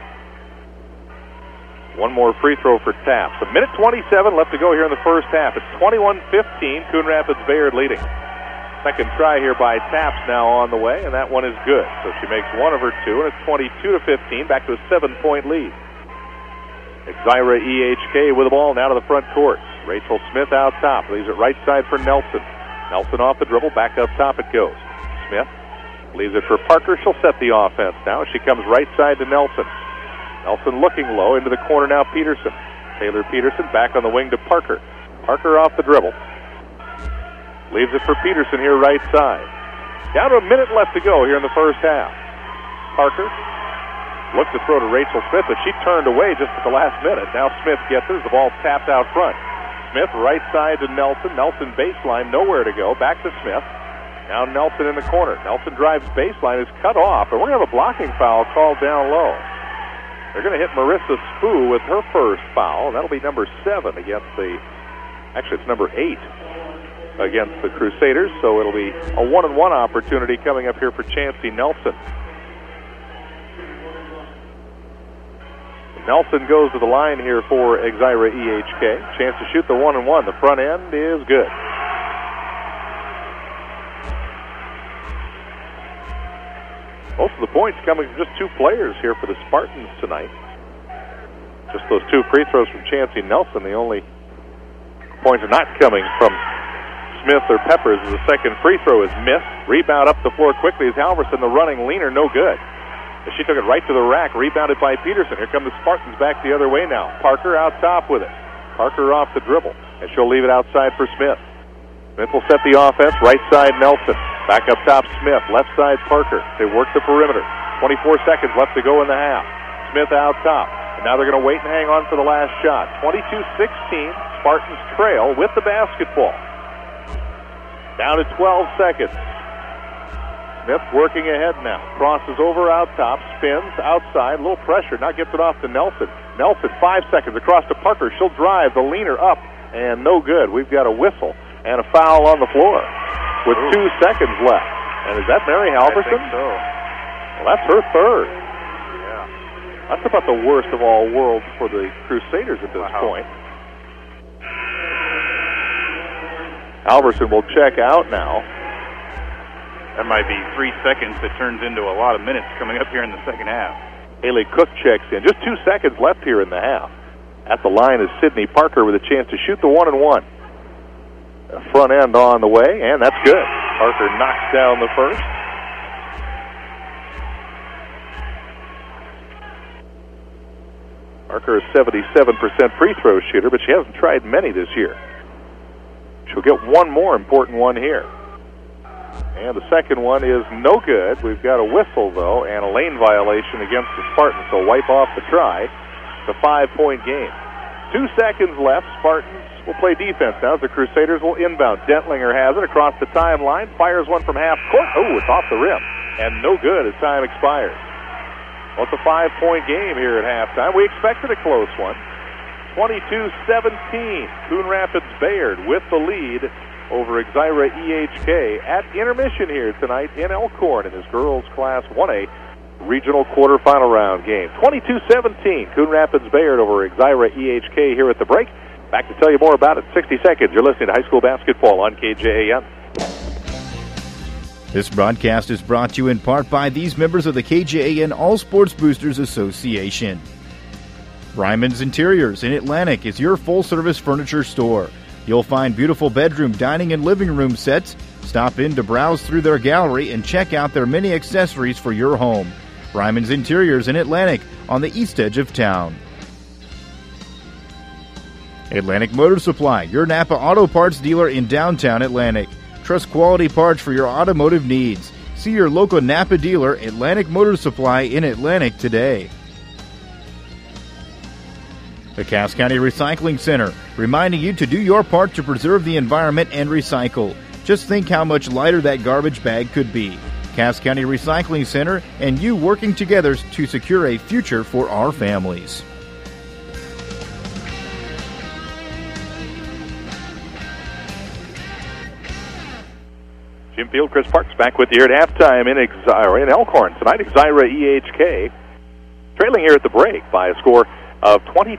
One more free throw for Taps. 1:27 left to go here in the first half. It's 21-15, Coon Rapids Bayard leading. Second try here by Taps now on the way, and that one is good. So she makes one of her two, and it's 22-15, back to a 7-point lead. Exira EHK with the ball now to the front court. Rachel Smith out top, leaves it right side for Nelson. Nelson off the dribble, back up top it goes. Smith leaves it for Parker. She'll set the offense now. She comes right side to Nelson. Nelson looking low into the corner now. Peterson. Taylor Peterson back on the wing to Parker. Parker off the dribble. Leaves it for Peterson here right side. Down to a minute left to go here in the first half. Parker looked to throw to Rachel Smith, but she turned away just at the last minute. Now Smith gets it as the ball tapped out front. Smith right side to Nelson. Nelson baseline, nowhere to go. Back to Smith. Now Nelson in the corner. Nelson drives baseline, is cut off, and we're going to have a blocking foul called down low. They're going to hit Marissa Spoo with her first foul. That'll be number 7 against it's number 8 against the Crusaders. So it'll be a 1-on-1 opportunity coming up here for Chancey Nelson. Nelson goes to the line here for Exira EHK. Chance to shoot the 1-on-1. The front end is good. Most of the points coming from just 2 players here for the Spartans tonight. Just those 2 free throws from Chancey Nelson. The only points are not coming from Smith or Peppers as the second free throw is missed. Rebound up the floor quickly as Halverson, the running leaner, no good. She took it right to the rack, rebounded by Peterson. Here come the Spartans back the other way now. Parker out top with it. Parker off the dribble, and she'll leave it outside for Smith. Smith will set the offense, right side Nelson. Back up top, Smith. Left side, Parker. They work the perimeter. 24 seconds left to go in the half. Smith out top. And now they're going to wait and hang on for the last shot. 22-16, Spartans trail with the basketball. Down to 12 seconds. Smith working ahead now. Crosses over out top, spins outside, a little pressure. Now gets it off to Nelson. Nelson, 5 seconds across to Parker. She'll drive the leaner up, and no good. We've got a whistle and a foul on the floor with 2 seconds left. And is that Mary Halverson? I think so. Well, that's her third. Yeah. That's about the worst of all worlds for the Crusaders at this point. Halverson will check out now. That might be 3 seconds that turns into a lot of minutes coming up here in the second half. Haley Cook checks in. Just 2 seconds left here in the half. At the line is Sydney Parker with a chance to shoot the 1-on-1. Front end on the way, and that's good. Parker knocks down the first. Parker is 77% free throw shooter, but she hasn't tried many this year. She'll get one more important one here. And the second one is no good. We've got a whistle, though, and a lane violation against the Spartans, so wipe off the try. It's a 5-point game. 2 seconds left. Spartans will play defense now as the Crusaders will inbound. Dentlinger has it across the timeline, fires one from half court. Oh, it's off the rim, and no good as time expires. Well, it's a 5-point game here at halftime. We expected a close one. 22-17, Coon Rapids Bayard with the lead over Exira EHK at intermission here tonight in Elkhorn in this girls Class 1A regional quarterfinal round game. 22-17, Coon Rapids Bayard over Exira EHK here at the break. Back to tell you more about it in 60 seconds. You're listening to high school basketball on KJAN. This broadcast is brought to you in part by these members of the KJAN All Sports Boosters Association. Ryman's Interiors in Atlantic is your full-service furniture store. You'll find beautiful bedroom, dining, and living room sets. Stop in to browse through their gallery and check out their many accessories for your home. Ryman's Interiors in Atlantic on the east edge of town. Atlantic Motor Supply, your Napa Auto Parts dealer in downtown Atlantic. Trust quality parts for your automotive needs. See your local Napa dealer, Atlantic Motor Supply in Atlantic today. The Cass County Recycling Center, reminding you to do your part to preserve the environment and recycle. Just think how much lighter that garbage bag could be. Cass County Recycling Center and you working together to secure a future for our families. Jim Field, Chris Parks back with you here at halftime in Elkhorn. Tonight, Exira EHK trailing here at the break by a score of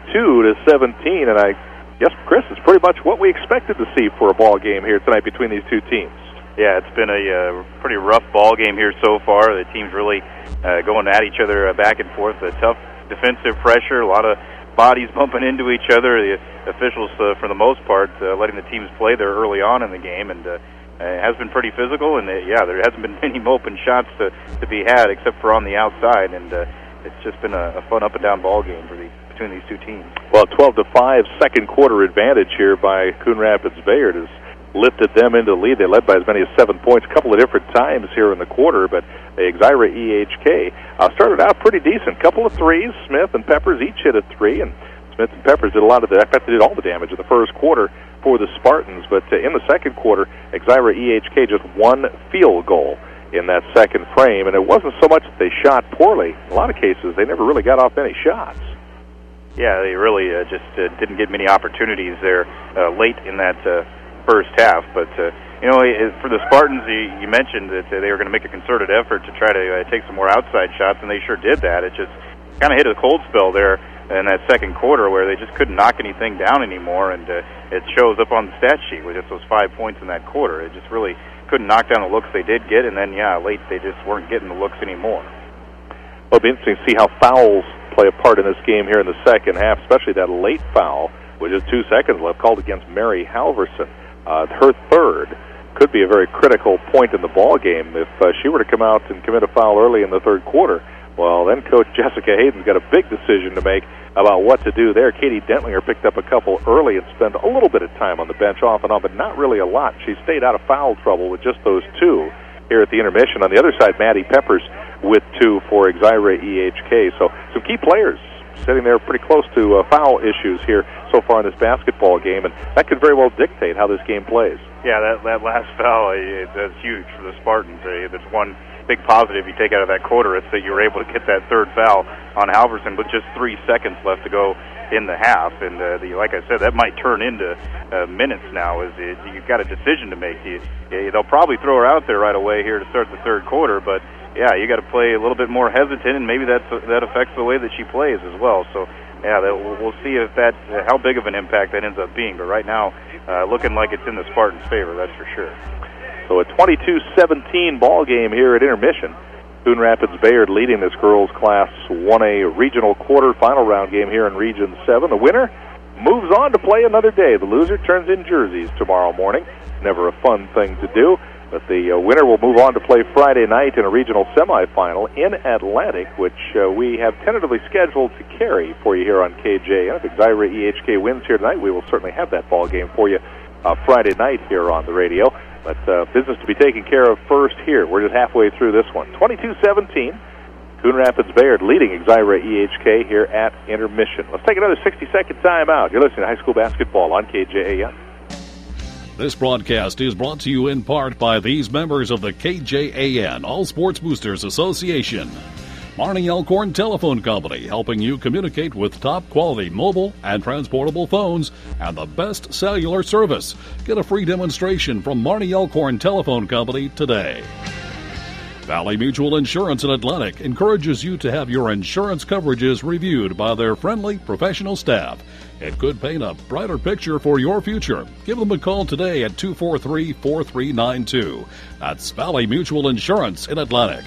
22-17, and I guess, Chris, it's pretty much what we expected to see for a ball game here tonight between these two teams. Yeah, it's been a pretty rough ball game here so far. The teams really going at each other back and forth. A tough defensive pressure, a lot of bodies bumping into each other. The officials, for the most part, letting the teams play there early on in the game, and it has been pretty physical. And there hasn't been many open shots to be had except for on the outside. And it's just been a fun up and down ball game between these two teams. Well, 12-5 second quarter advantage here by Coon Rapids Bayard has lifted them into the lead. They led by as many as 7 points a couple of different times here in the quarter, but Exira EHK started out pretty decent. Couple of threes. Smith and Peppers each hit a three, and Smith and Peppers did a lot of the, in fact, they did all the damage in the first quarter for the Spartans, but in the second quarter, Exira EHK just one field goal in that second frame, and it wasn't so much that they shot poorly. In a lot of cases, they never really got off any shots. Yeah, they really just didn't get many opportunities there late in that first half. But, for the Spartans, you mentioned that they were going to make a concerted effort to try to take some more outside shots, and they sure did that. It just kind of hit a cold spell there in that second quarter where they just couldn't knock anything down anymore, and it shows up on the stat sheet with just those 5 points in that quarter. It just really couldn't knock down the looks they did get, and then, late they just weren't getting the looks anymore. Well, it'll be interesting to see how fouls play a part in this game here in the second half, especially that late foul with just 2 seconds left called against Mary Halverson. Her third could be a very critical point in the ball game. If she were to come out and commit a foul early in the third quarter, well, then Coach Jessica Hayden's got a big decision to make about what to do there. Katie Dentlinger picked up a couple early and spent a little bit of time on the bench off and on, but not really a lot. She stayed out of foul trouble with just those two here at the intermission. On the other side, Maddie Peppers with two for Exira EHK. So some key players sitting there pretty close to foul issues here so far in this basketball game, and that could very well dictate how this game plays. Yeah, that last foul, that's huge for the Spartans. There's one big positive you take out of that quarter. It's that you were able to get that third foul on Halverson with just 3 seconds left to go in the half. And like I said, that might turn into minutes now. You've got a decision to make. They'll probably throw her out there right away here to start the third quarter, but you got to play a little bit more hesitant, and maybe that affects the way that she plays as well. So, we'll see if how big of an impact that ends up being. But right now, looking like it's in the Spartans' favor, that's for sure. So a 22-17 ball game here at intermission. Coon Rapids Bayard leading this girls' Class 1A regional quarterfinal round game here in Region 7. The winner moves on to play another day. The loser turns in jerseys tomorrow morning. Never a fun thing to do. But the winner will move on to play Friday night in a regional semifinal in Atlantic, which we have tentatively scheduled to carry for you here on KJ. And if Exira EHK wins here tonight, we will certainly have that ball game for you Friday night here on the radio. But business to be taken care of first here. We're just halfway through this one. 22-17. Coon Rapids Bayard leading Exira EHK here at intermission. Let's take another 60-second timeout. You're listening to high school basketball on KJAM. This broadcast is brought to you in part by these members of the KJAN All Sports Boosters Association. Marnie Elkhorn Telephone Company, helping you communicate with top-quality mobile and transportable phones and the best cellular service. Get a free demonstration from Marnie Elkhorn Telephone Company today. Valley Mutual Insurance in Atlantic encourages you to have your insurance coverages reviewed by their friendly, professional staff. It could paint a brighter picture for your future. Give them a call today at 243-4392. That's Valley Mutual Insurance in Atlantic.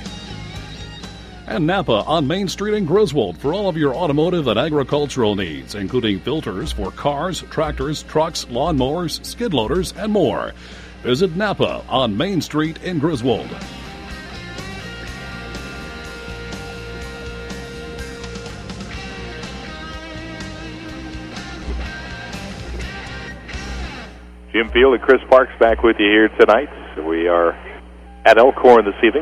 And Napa on Main Street in Griswold for all of your automotive and agricultural needs, including filters for cars, tractors, trucks, lawnmowers, skid loaders, and more. Visit Napa on Main Street in Griswold. Jim Field and Chris Parks back with you here tonight. We are at Elkhorn this evening.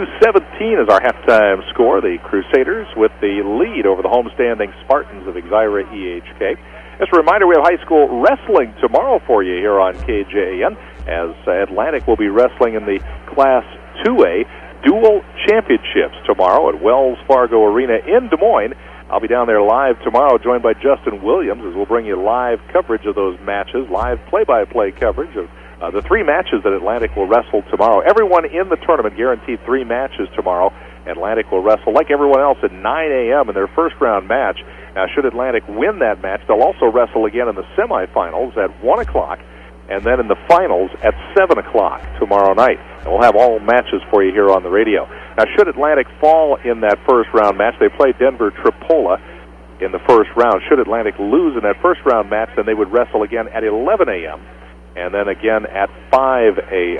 22-17 is our halftime score. The Crusaders with the lead over the homestanding Spartans of Exira EHK. Just a reminder, we have high school wrestling tomorrow for you here on KJAN, as Atlantic will be wrestling in the Class 2A dual championships tomorrow at Wells Fargo Arena in Des Moines. I'll be down there live tomorrow, joined by Justin Williams, as we'll bring you live coverage of those matches, live play-by-play coverage of the three matches that Atlantic will wrestle tomorrow. Everyone in the tournament guaranteed 3 matches tomorrow. Atlantic will wrestle, like everyone else, at 9 a.m. in their first-round match. Now, should Atlantic win that match, they'll also wrestle again in the semifinals at 1 o'clock, and then in the finals at 7 o'clock tomorrow night. And we'll have all matches for you here on the radio. Now, should Atlantic fall in that first-round match, they play Denver Tripola in the first round. Should Atlantic lose in that first-round match, then they would wrestle again at 11 a.m., and then again at 5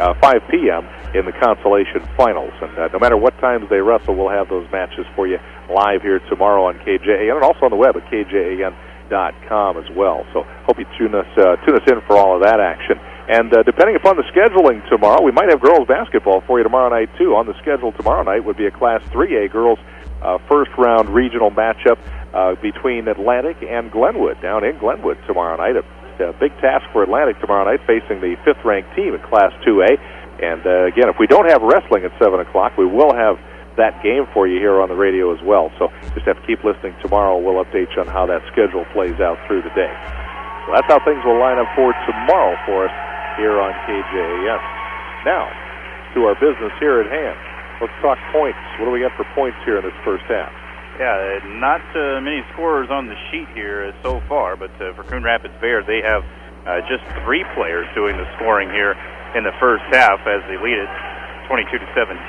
p.m. in the consolation finals. And no matter what times they wrestle, we'll have those matches for you live here tomorrow on KJAN, and also on the web at KJAN.com as well. So hope you tune us in for all of that action. And depending upon the scheduling tomorrow, we might have girls basketball for you tomorrow night, too. On the schedule tomorrow night would be a Class 3A girls first-round regional matchup between Atlantic and Glenwood down in Glenwood tomorrow night. A big task for Atlantic tomorrow night, facing the 5th-ranked team in Class 2A. And again, if we don't have wrestling at 7 o'clock, we will have that game for you here on the radio as well. So just have to keep listening tomorrow. We'll update you on how that schedule plays out through the day. So that's how things will line up for tomorrow for us here on KJAN. Now, to our business here at hand. Let's talk points. What do we got for points here in this first half? Yeah, not many scorers on the sheet here so far, but for Coon Rapids Bayard, they have just 3 players doing the scoring here in the first half as they lead it 22-17.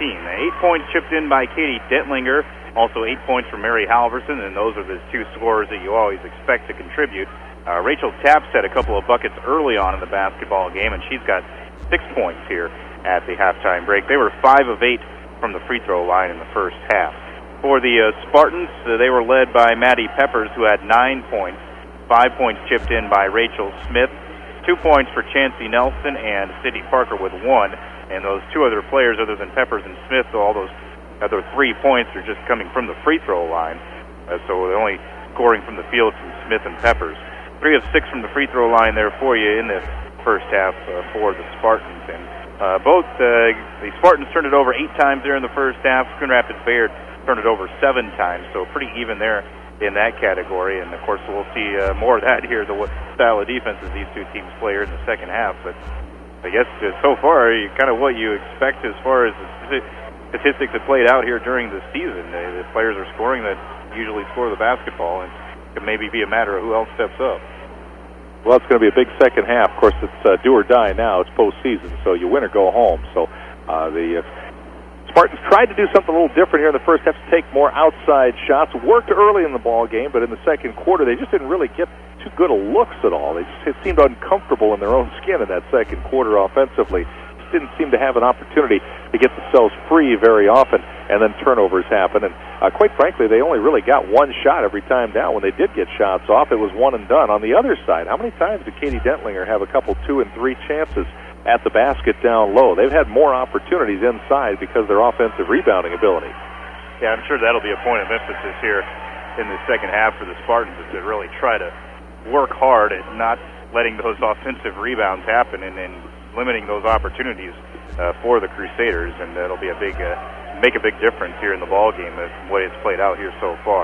8 points chipped in by Katie Dentlinger, also 8 points from Mary Halverson, and those are the 2 scorers that you always expect to contribute. Rachel Taps had a couple of buckets early on in the basketball game, and she's got 6 points here at the halftime break. They were 5 of 8 from the free throw line in the first half. For the Spartans, they were led by Maddie Peppers, who had 9 points. 5 points chipped in by Rachel Smith. 2 points for Chancey Nelson and Sydney Parker with 1. And those 2 other players, other than Peppers and Smith, all those other 3 points are just coming from the free throw line. So they're only scoring from the field from Smith and Peppers. 3 of 6 from the free throw line there for you in the first half for the Spartans. And both the Spartans turned it over 8 times there in the first half. Coon Rapids Bayard turned it over 7 times, so pretty even there in that category. And, of course, we'll see more of that here, what style of defenses these 2 teams play here in the second half. But I guess so far, kind of what you expect as far as the statistics that played out here during the season. The players are scoring that usually score the basketball, and it could maybe be a matter of who else steps up. Well, it's going to be a big second half. Of course, it's do or die now. It's postseason, so you win or go home. So the Spartans tried to do something a little different here in the first half, to take more outside shots. Worked early in the ball game, but in the second quarter, they just didn't really get too good of looks at all. It seemed uncomfortable in their own skin in that second quarter offensively. Just didn't seem to have an opportunity to get themselves free very often, and then turnovers happen. And quite frankly, they only really got 1 shot every time down. When they did get shots off, it was 1 and done. On the other side, how many times did Katie Dentlinger have a couple 2 and 3 chances at the basket down low? They've had more opportunities inside because of their offensive rebounding ability. Yeah, I'm sure that'll be a point of emphasis here in the second half for the Spartans, is to really try to work hard at not letting those offensive rebounds happen and limiting those opportunities for the Crusaders, and that'll be make a big difference here in the ball game of the way it's played out here so far.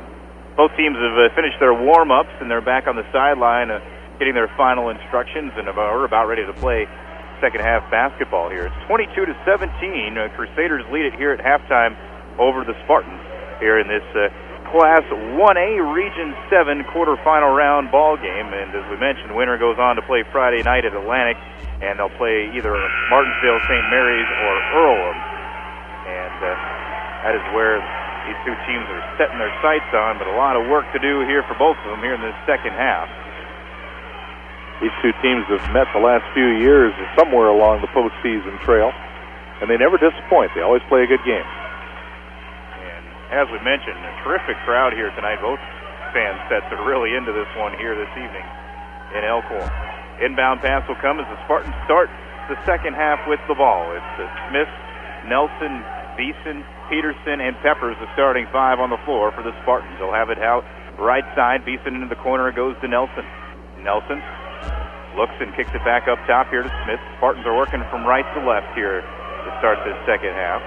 Both teams have finished their warm-ups, and they're back on the sideline getting their final instructions, and are about ready to play second half basketball here. It's 22-17. Crusaders lead it here at halftime over the Spartans here in this Class 1A Region 7 quarterfinal round ball game. And as we mentioned, winner goes on to play Friday night at Atlantic, and they'll play either Martinsville, St. Mary's, or Earlham. And that is where these 2 teams are setting their sights on, but a lot of work to do here for both of them here in this second half. These 2 teams have met the last few years somewhere along the postseason trail, and they never disappoint. They always play a good game. And as we mentioned, a terrific crowd here tonight. Both fan sets are really into this one here this evening in Elkhorn. Inbound pass will come as the Spartans start the second half with the ball. It's Smith, Nelson, Beeson, Peterson, and Peppers, the starting five on the floor for the Spartans. They'll have it out right side. Beeson into the corner. It goes to Nelson. Nelson looks and kicks it back up top here to Smith. Spartans are working from right to left here to start this second half.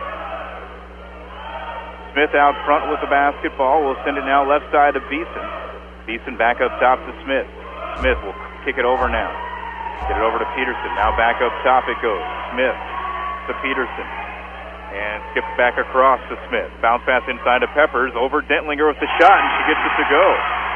Smith out front with the basketball. We'll send it now left side to Beeson. Beeson back up top to Smith. Smith will kick it over now. Get it over to Peterson. Now back up top it goes. Smith to Peterson. And skips back across to Smith. Bounce pass inside to Peppers. Over Dentlinger with the shot, and she gets it to go.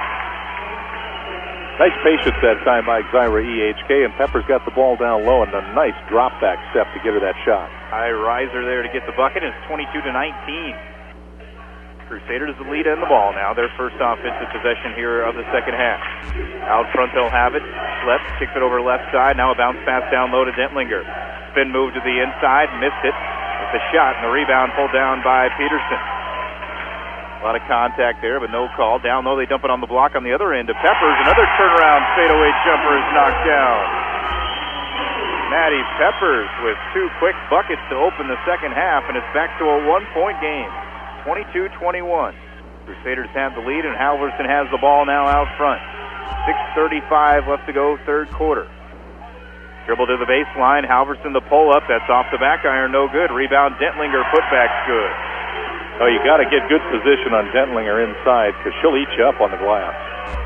Nice patience that time by Exira EHK, and Peppers got the ball down low and a nice drop back step to get her that shot. High riser there to get the bucket, and it's 22-19. Crusaders the lead in the ball now. Their first offensive possession here of the second half. Out front they'll have it. Schlepp kicks it over left side. Now a bounce pass down low to Dentlinger. Spin move to the inside. Missed it with the shot, and the rebound pulled down by Peterson. A lot of contact there, but no call. Down low they dump it on the block on the other end to Peppers. Another turnaround fadeaway jumper is knocked down. Maddie Peppers with two quick buckets to open the second half, and it's back to a one-point game. 22-21. Crusaders have the lead, and Halverson has the ball now out front. 6:35 left to go, third quarter. Dribble to the baseline. Halverson the pull-up. That's off the back iron. No good. Rebound Dentlinger. Putback's good. Oh, you got to get good position on Dentlinger inside because she'll eat you up on the glass.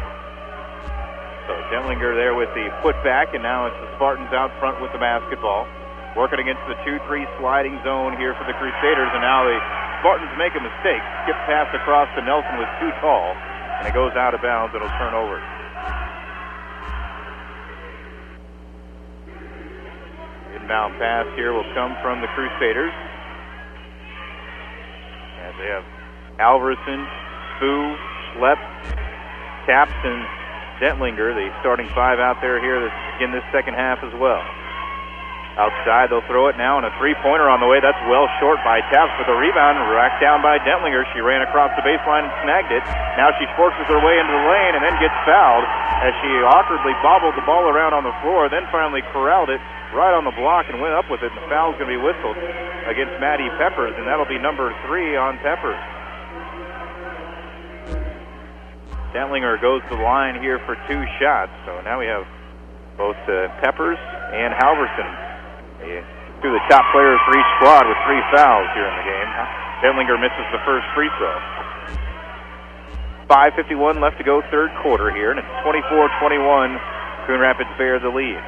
So Dentlinger there with the putback, and now it's the Spartans out front with the basketball. Working against the 2-3 sliding zone here for the Crusaders, and now the Spartans make a mistake. Skip pass across to Nelson was too tall, and it goes out of bounds. It'll turn over. Inbound pass here will come from the Crusaders. As they have Halverson, Spoo, Schlepp, Taps, and Dentlinger, the starting five out there here to begin this second half as well. Outside, they'll throw it now, and a three-pointer on the way. That's well short by Taps, but the rebound racked down by Dentlinger. She ran across the baseline and snagged it. Now she forces her way into the lane and then gets fouled as she awkwardly bobbled the ball around on the floor, then finally corralled it right on the block and went up with it, and the foul's going to be whistled against Maddie Peppers, and that'll be number 3 on Peppers. Dentlinger goes to the line here for 2 shots, so now we have both Peppers and Halverson. Two of the top players for each squad with 3 fouls here in the game. Dentlinger misses the first free throw. 5:51 left to go, third quarter here, and it's 24-21. Coon Rapids bear the lead.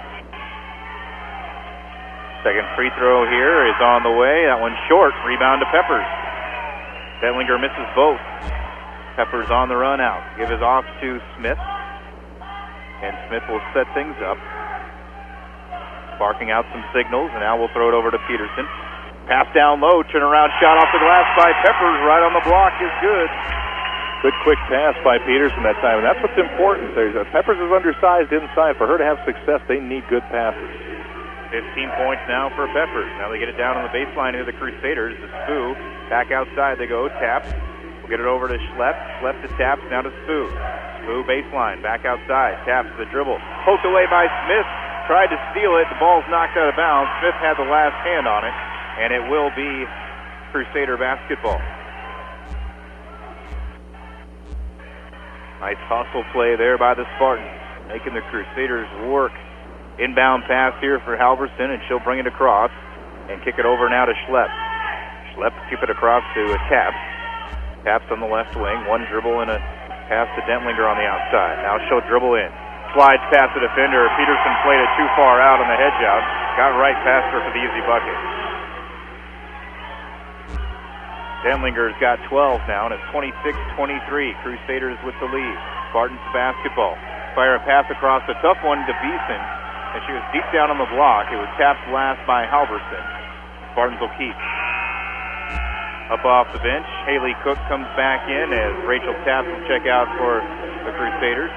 Second free throw here is on the way. That one's short. Rebound to Peppers. Dentlinger misses both. Peppers on the run out. Give it off to Smith. And Smith will set things up. Barking out some signals, and now we'll throw it over to Peterson. Pass down low, turnaround shot off the glass by Peppers, right on the block is good. Good quick pass by Peterson that time, and that's what's important. Peppers is undersized inside. For her to have success, they need good passes. 15 points now for Peppers. Now they get it down on the baseline here, the Crusaders. The Spoo, back outside they go, Taps. We'll get it over to Schlepp. Schlepp to Taps, now to Spoo. Spoo baseline, back outside. Taps the dribble. Poked away by Smith. Tried to steal it. The ball's knocked out of bounds. Smith had the last hand on it, and it will be Crusader basketball. Nice hustle play there by the Spartans, making the Crusaders work. Inbound pass here for Halverson, and she'll bring it across and kick it over now to Schlepp. Schlepp keep it across to Taps. Taps on the left wing. One dribble and a pass to Dentlinger on the outside. Now she'll dribble in. Slides past the defender. Peterson played it too far out on the hedge out. Got right past her for the easy bucket. Dentlinger's got 12 now, and it's 26-23. Crusaders with the lead. Spartans basketball. Fire a pass across, a tough one to Beeson, and she was deep down on the block. It was tapped last by Halverson. Spartans will keep. Up off the bench, Haley Cook comes back in as Rachel Taps will check out for the Crusaders.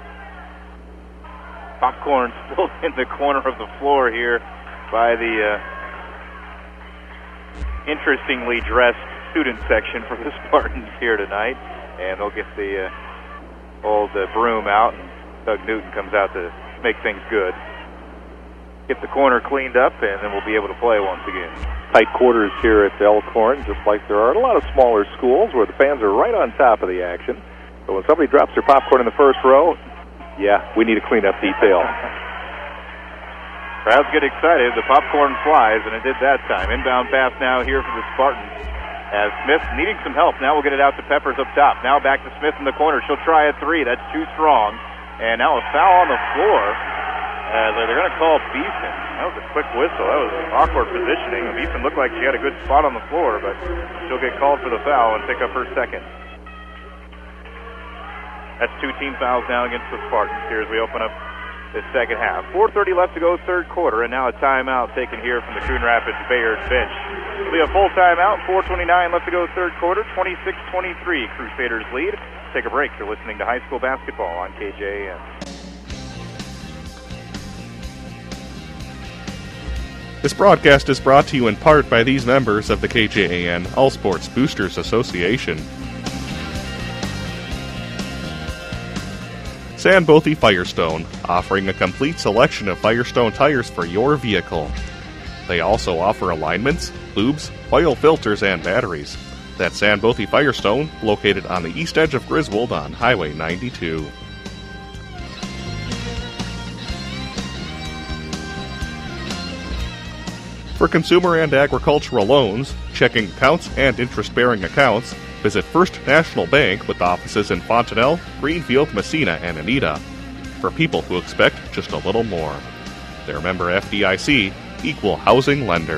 Popcorn still in the corner of the floor here by the interestingly dressed student section for the Spartans here tonight. And they'll get the old broom out, and Doug Newton comes out to make things good. get the corner cleaned up, and then we'll be able to play once again. Tight quarters here at Elkhorn, just like there are at a lot of smaller schools where the fans are right on top of the action. But when somebody drops their popcorn in the first row, yeah, we need a cleanup detail. Crowds get excited. The popcorn flies, and it did that time. Inbound pass now here for the Spartans. As Smith needing some help. Now we'll get it out to Peppers up top. Now back to Smith in the corner. She'll try a three. That's too strong. And now a foul on the floor. They're going to call Beeson. That was a quick whistle. That was awkward positioning. Beeson looked like she had a good spot on the floor, but she'll get called for the foul and pick up her second. That's 2 team fouls now against the Spartans here as we open up the second half. 4:30 left to go, third quarter, and now a timeout taken here from the Coon Rapids Bayard bench. It'll be a full timeout. 4:29 left to go, third quarter. 26-23, Crusaders lead. Take a break. You're listening to high school basketball on KJAN. This broadcast is brought to you in part by these members of the KJAN All Sports Boosters Association. Sandbothy Firestone, offering a complete selection of Firestone tires for your vehicle. They also offer alignments, lubes, oil filters, and batteries. That's Sandbothy Firestone, located on the east edge of Griswold on Highway 92. For consumer and agricultural loans, checking accounts, and interest-bearing accounts, visit First National Bank with offices in Fontanelle, Greenfield, Messina, and Anita. For people who expect just a little more. They're member FDIC, equal housing lender.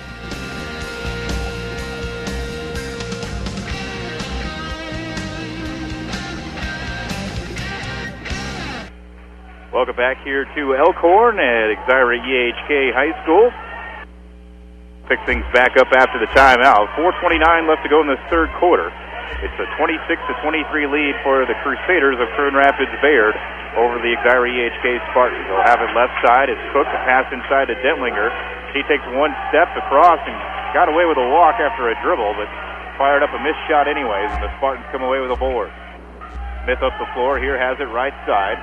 Welcome back here to Elkhorn at Exira EHK High School. Pick things back up after the timeout. 4:29 left to go in this third quarter. It's a 26-23 lead for the Crusaders of Coon Rapids Bayard over the Exira EHK Spartans. They'll have it left side. It's Cook, a pass inside to Dentlinger. She takes one step across and got away with a walk after a dribble, but fired up a missed shot anyways, and the Spartans come away with a board. Smith up the floor here, has it right side.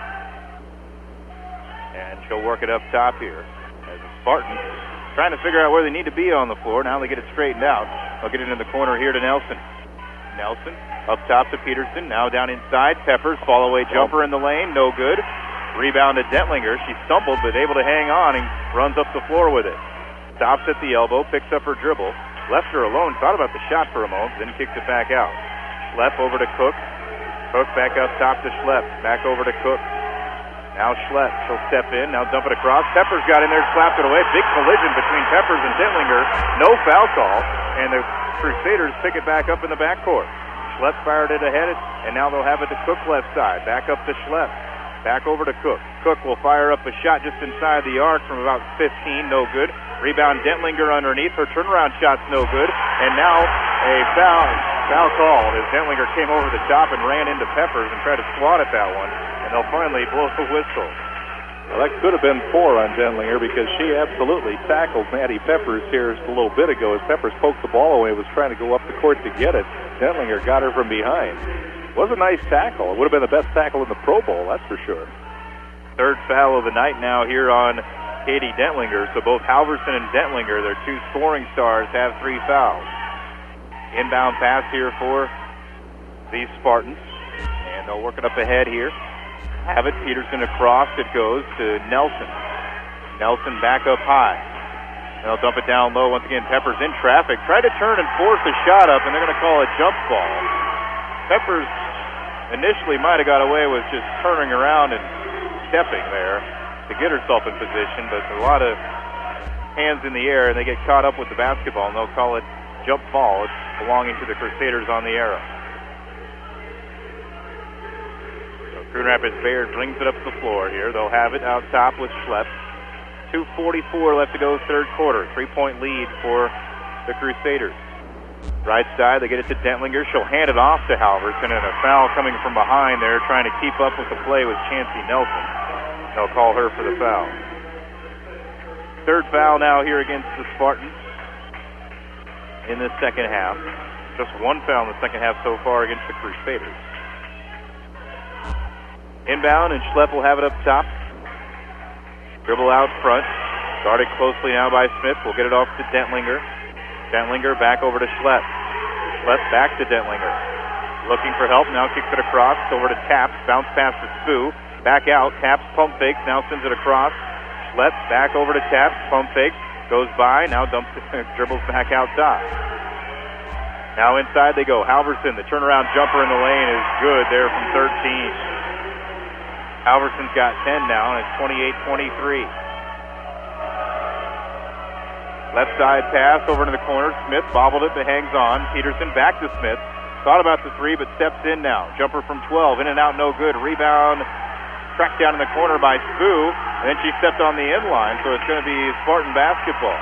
And she'll work it up top here. As the Spartans trying to figure out where they need to be on the floor. Now they get it straightened out. They'll get it in the corner here to Nelson. Nelson up top to Peterson. Now down inside. Peppers, fall-away jumper in the lane. No good. Rebound to Dentlinger. She stumbled, but able to hang on and runs up the floor with it. Stops at the elbow, picks up her dribble. Left her alone, thought about the shot for a moment, then kicks it back out. Schlepp over to Cook. Cook back up top to Schlepp. Back over to Cook. Now Schlepp, she'll step in, now dump it across. Peppers got in there, slapped it away. Big collision between Peppers and Dentlinger. No foul call, and the Crusaders pick it back up in the backcourt. Schlepp fired it ahead, and now they'll have it to Cook left side. Back up to Schlepp. Back over to Cook. Cook will fire up a shot just inside the arc from about 15, no good. Rebound Dentlinger underneath. Her turnaround shot's no good. And now a foul called as Dentlinger came over the top and ran into Peppers and tried to swat at that one. And they'll finally blow the whistle. Well, that could have been 4 on Dentlinger because she absolutely tackled Maddie Peppers here just a little bit ago as Peppers poked the ball away, was trying to go up the court to get it. Dentlinger got her from behind. It was a nice tackle. It would have been the best tackle in the Pro Bowl, that's for sure. Third foul of the night now here on Katie Dentlinger. So both Halverson and Dentlinger, their two scoring stars, have 3 fouls. Inbound pass here for the Spartans. And they'll work it up ahead here. Have it, Peterson across. It goes to Nelson. Nelson back up high. And they'll dump it down low. Once again, Peppers in traffic. Tried to turn and force a shot up, and they're going to call a jump ball. Peppers initially might have got away with just turning around and stepping there to get herself in position, but a lot of hands in the air, and they get caught up with the basketball, and they'll call it jump ball. It's belonging to the Crusaders on the arrow. So Coon Rapids Bayard brings it up the floor here. They'll have it out top with Schlepp. 2:44 left to go, third quarter. 3-point lead for the Crusaders. Right side, they get it to Dentlinger. She'll hand it off to Halverson, and a foul coming from behind there, trying to keep up with the play with Chancey Nelson. They'll call her for the foul. Third foul now here against the Spartans in the second half. Just one foul in the second half so far against the Crusaders. Inbound, and Schlepp will have it up top. Dribble out front. Guarded closely now by Smith. We'll get it off to Dentlinger. Dentlinger back over to Schlepp. Schlepp back to Dentlinger. Looking for help. Now kicks it across. Over to Taps. Bounce pass to Spoo. Back out. Taps pump fakes. Now sends it across. Schlepp back over to Taps. Pump fakes. Goes by. Now dumps it. Dribbles back out top. Now inside they go. Halverson, the turnaround jumper in the lane is good there from 13. Halverson's got 10 now, and it's 28-23. Left side pass over to the corner. Smith bobbled it, but hangs on. Peterson back to Smith. Thought about the three, but steps in now. Jumper from 12. In and out, no good. Rebound tracked down in the corner by Spoo. And then she stepped on the end line, so it's going to be Spartan basketball.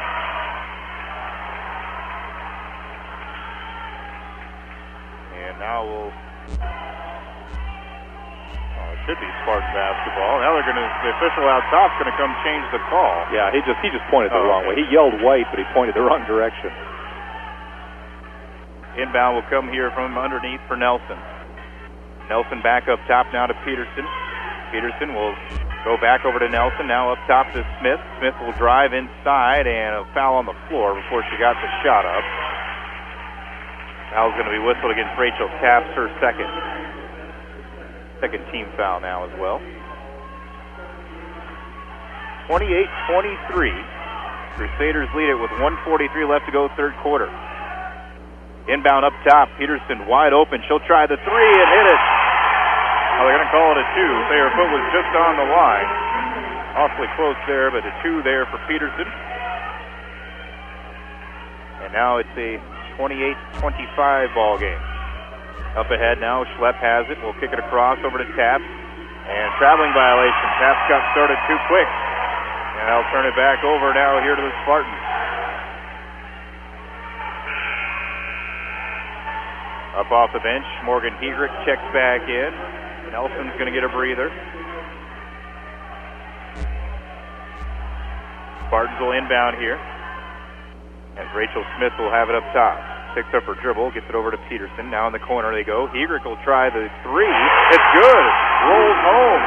And now it should be Spartan basketball. Now the official out top's going to come change the call. Yeah, he just pointed the wrong way. He yelled white, but he pointed the wrong direction. Inbound will come here from underneath for Nelson. Nelson back up top now to Peterson. Peterson will go back over to Nelson. Now up top to Smith. Smith will drive inside, and a foul on the floor before she got the shot up. Foul's going to be whistled against Rachel Taps, her second team foul now as well. 28-23. Crusaders lead it with 1:43 left to go, third quarter. Inbound up top. Peterson wide open. She'll try the three and hit it. Well, they're going to call it a two. Say her foot was just on the line. Awfully close there, but a two there for Peterson. And now it's a 28-25 ball game. Up ahead now, Schlepp has it. We'll kick it across over to Taps. And traveling violation. Taps got started too quick. And I'll turn it back over now here to the Spartans. Up off the bench, Morgan Hedrick checks back in. Nelson's going to get a breather. Spartans will inbound here. As Rachel Smith will have it up top. Picks up her dribble, gets it over to Peterson. Now in the corner they go. Hedrick will try the three. It's good. Rolls home.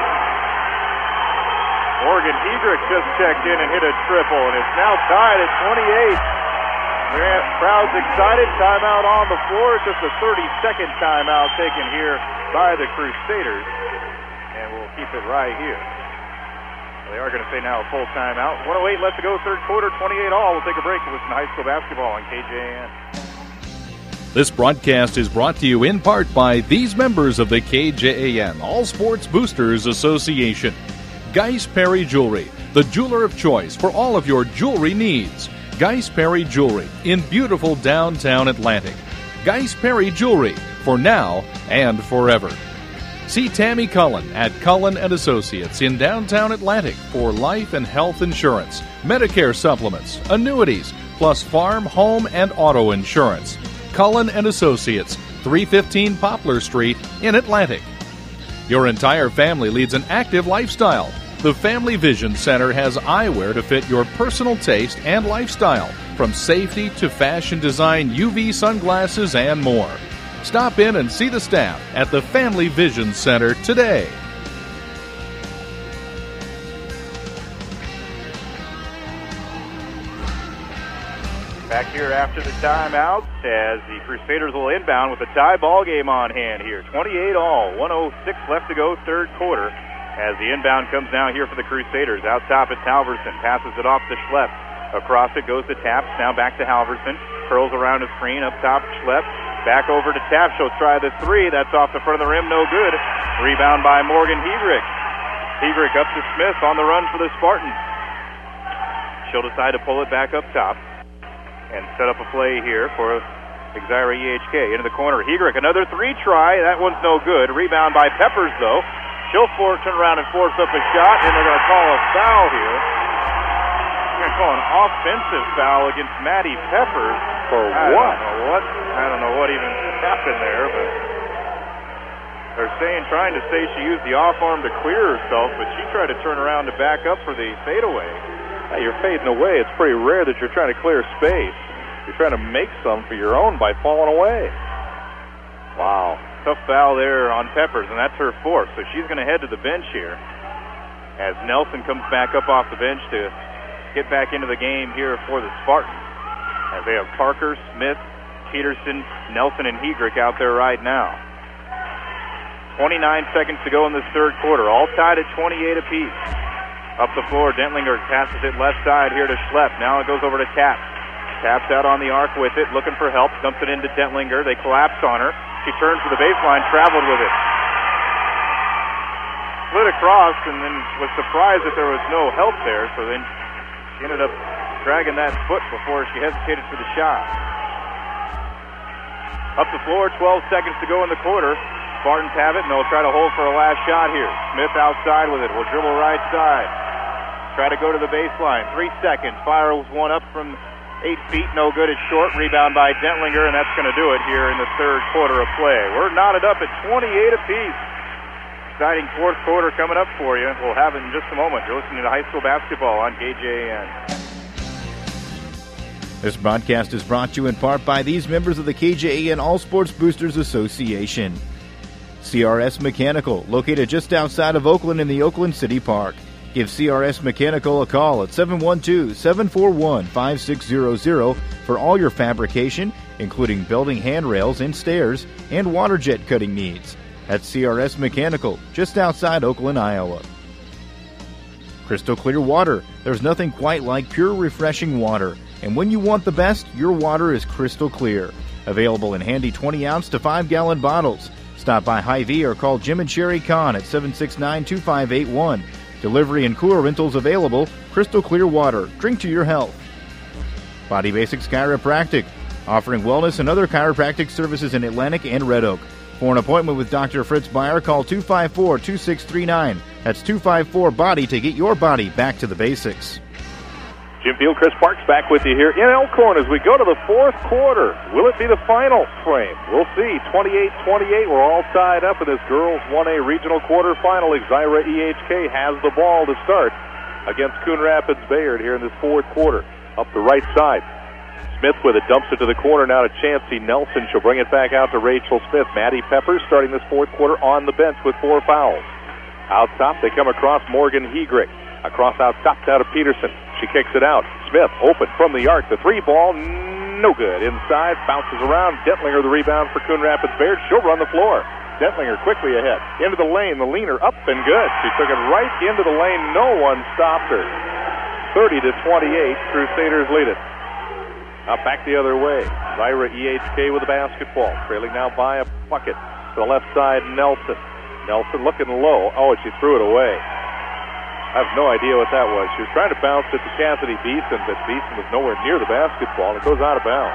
Morgan Hedrick just checked in and hit a triple, and it's now tied at 28. Crowd's excited. Timeout on the floor. Just a 30-second timeout taken here by the Crusaders. And we'll keep it right here. They are going to say now a full timeout. 1:08 left to go, third quarter, 28 all. We'll take a break to listen to high school basketball on KJAN. This broadcast is brought to you in part by these members of the KJAN All Sports Boosters Association. Geis Perry Jewelry, the jeweler of choice for all of your jewelry needs. Geis Perry Jewelry in beautiful downtown Atlantic. Geis Perry Jewelry for now and forever. See Tammy Cullen at Cullen & Associates in downtown Atlantic for life and health insurance, Medicare supplements, annuities, plus farm, home, and auto insurance. Cullen & Associates, 315 Poplar Street in Atlantic. Your entire family leads an active lifestyle. The Family Vision Center has eyewear to fit your personal taste and lifestyle, from safety to fashion design, UV sunglasses, and more. Stop in and see the staff at the Family Vision Center today. Back here after the timeout as the Crusaders will inbound with a tie ball game on hand here. 28 all, 1:06 left to go, third quarter. As the inbound comes now here for the Crusaders. Out top it's Halverson. Passes it off to Schlepp. Across it goes to Taps. Now back to Halverson. Curls around the screen. Up top, Schlepp. Back over to Taps. She'll try the three. That's off the front of the rim. No good. Rebound by Morgan Hedrick. Hedrick up to Smith on the run for the Spartans. She'll decide to pull it back up top and set up a play here for Exira EHK. Into the corner. Hedrick, another three try. That one's no good. Rebound by Peppers, though. She'll turn around and force up a shot, and they're going to call a foul here. They're going to call an offensive foul against Maddie Peppers. For what? I don't know what even happened there, but they're trying to say she used the off arm to clear herself, but she tried to turn around to back up for the fadeaway. Hey, you're fading away. It's pretty rare that you're trying to clear space. You're trying to make some for your own by falling away. Wow. Tough foul there on Peppers, and that's her fourth, so she's going to head to the bench here. as Nelson comes back up off the bench to get back into the game here for the Spartans. As they have Parker, Smith, Peterson, Nelson, and Hedrick out there right now. 29 seconds to go in this third quarter, all tied at 28 apiece. Up the floor, Dentlinger passes it left side here to Schlepp. Now it goes over to Taps. Taps out on the arc with it, looking for help, dumps it into Dentlinger. They collapse on her. She turns to the baseline, traveled with it. Slid across and then was surprised that there was no help there, so then she ended up dragging that foot before she hesitated for the shot. Up the floor, 12 seconds to go in the quarter. Spartans have it, and they'll try to hold for a last shot here. Smith outside with it. Will dribble right side. Try to go to the baseline. 3 seconds. Fires one up from 8 feet. No good. It's short. Rebound by Dentlinger, and that's going to do it here in the third quarter of play. We're knotted up at 28 apiece. Exciting fourth quarter coming up for you. We'll have it in just a moment. You're listening to high school basketball on KJAN. This broadcast is brought to you in part by these members of the KJAN All Sports Boosters Association. CRS Mechanical, located just outside of Oakland in the Oakland City Park. Give CRS Mechanical a call at 712-741-5600 for all your fabrication, including building handrails and stairs and water jet cutting needs. That's CRS Mechanical, just outside Oakland, Iowa. Crystal clear water. There's nothing quite like pure, refreshing water. And when you want the best, your water is crystal clear. Available in handy 20-ounce to 5-gallon bottles. Stop by Hy-Vee or call Jim and Sherry Kahn at 769-2581. Delivery and cooler rentals available. Crystal clear water. Drink to your health. Body Basics Chiropractic, offering wellness and other chiropractic services in Atlantic and Red Oak. For an appointment with Dr. Fritz Beyer, call 254-2639. That's 254-BODY to get your body back to the basics. Jim Field, Chris Parks back with you here in Elkhorn as we go to the fourth quarter. Will it be the final frame? We'll see. 28-28. We're all tied up in this girls 1A regional quarterfinal. Exira EHK has the ball to start against Coon Rapids Bayard here in this fourth quarter. Up the right side. Smith with it, dumps it to the corner now to Chancey Nelson. She'll bring it back out to Rachel Smith. Maddie Peppers starting this fourth quarter on the bench with 4 fouls. Out top, they come across Morgan Hedrick. Across out top now to Peterson. She kicks it out. Smith open from the arc. The 3-ball, no good. Inside, bounces around. Dentlinger the rebound for Coon Rapids Bayard. She'll run the floor. Dentlinger quickly ahead. Into the lane. The leaner up and good. She took it right into the lane. No one stopped her. 30-28. Crusaders lead it. Now back the other way. Exira EHK with the basketball. Trailing now by a bucket. To the left side, Nelson. Nelson looking low. Oh, and she threw it away. I have no idea what that was. She was trying to bounce it to Cassidy Beeson, but Beeson was nowhere near the basketball. It goes out of bounds.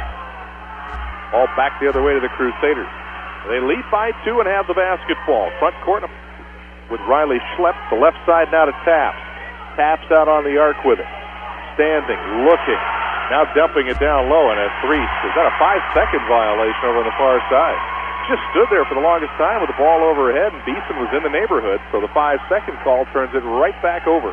All back the other way to the Crusaders. They lead by 2 and have the basketball. Front court with Riley Schlepp. The left side now to Taps. Taps out on the arc with it. Standing, looking. Now dumping it down low, and a 3. Is that a 5-second violation over on the far side? Just stood there for the longest time with the ball over her head, and Beeson was in the neighborhood, so the 5-second call turns it right back over.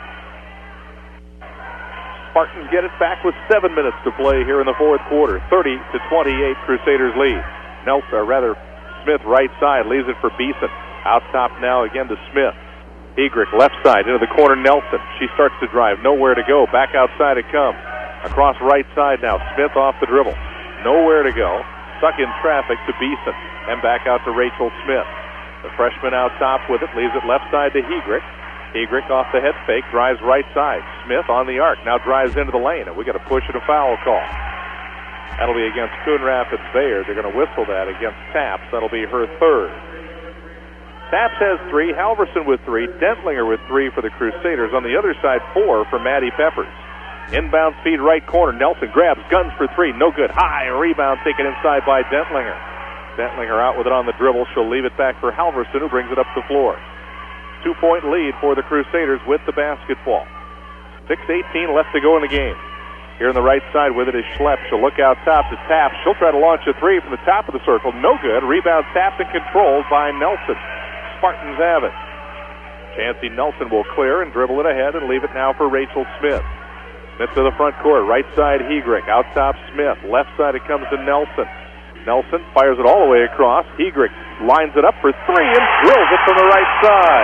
Spartans get it back with 7 minutes to play here in the fourth quarter. 30-28, Crusaders lead. Smith right side leaves it for Beeson. Out top now again to Smith. Hedrick left side into the corner, Nelson. She starts to drive, nowhere to go. Back outside it comes. Across right side now, Smith off the dribble. Nowhere to go. Stuck in traffic to Beeson, and back out to Rachel Smith. The freshman out top with it, leaves it left side to Hedrick. Hedrick off the head fake, drives right side. Smith on the arc, now drives into the lane, and we got a push and a foul call. That'll be against Coon Rapids Bayard. They're going to whistle that against Taps. That'll be her third. Taps has 3, Halverson with 3, Dentlinger with 3 for the Crusaders. On the other side, 4 for Maddie Peppers. Inbound speed right corner. Nelson grabs, guns for 3. No good. High rebound taken inside by Dentlinger. Dentlinger out with it on the dribble. She'll leave it back for Halverson, who brings it up the floor. 2-point lead for the Crusaders with the basketball. 6:18 left to go in the game. Here on the right side with it is Schlepp. She'll look out top to Taps. She'll try to launch a 3 from the top of the circle. No good. Rebound tapped and controlled by Nelson. Spartans have it. Chancey Nelson will clear and dribble it ahead and leave it now for Rachel Smith. Smith to the front court. Right side, Hedrick. Out top, Smith. Left side, it comes to Nelson. Nelson fires it all the way across. Hedrick lines it up for 3 and drills it from the right side.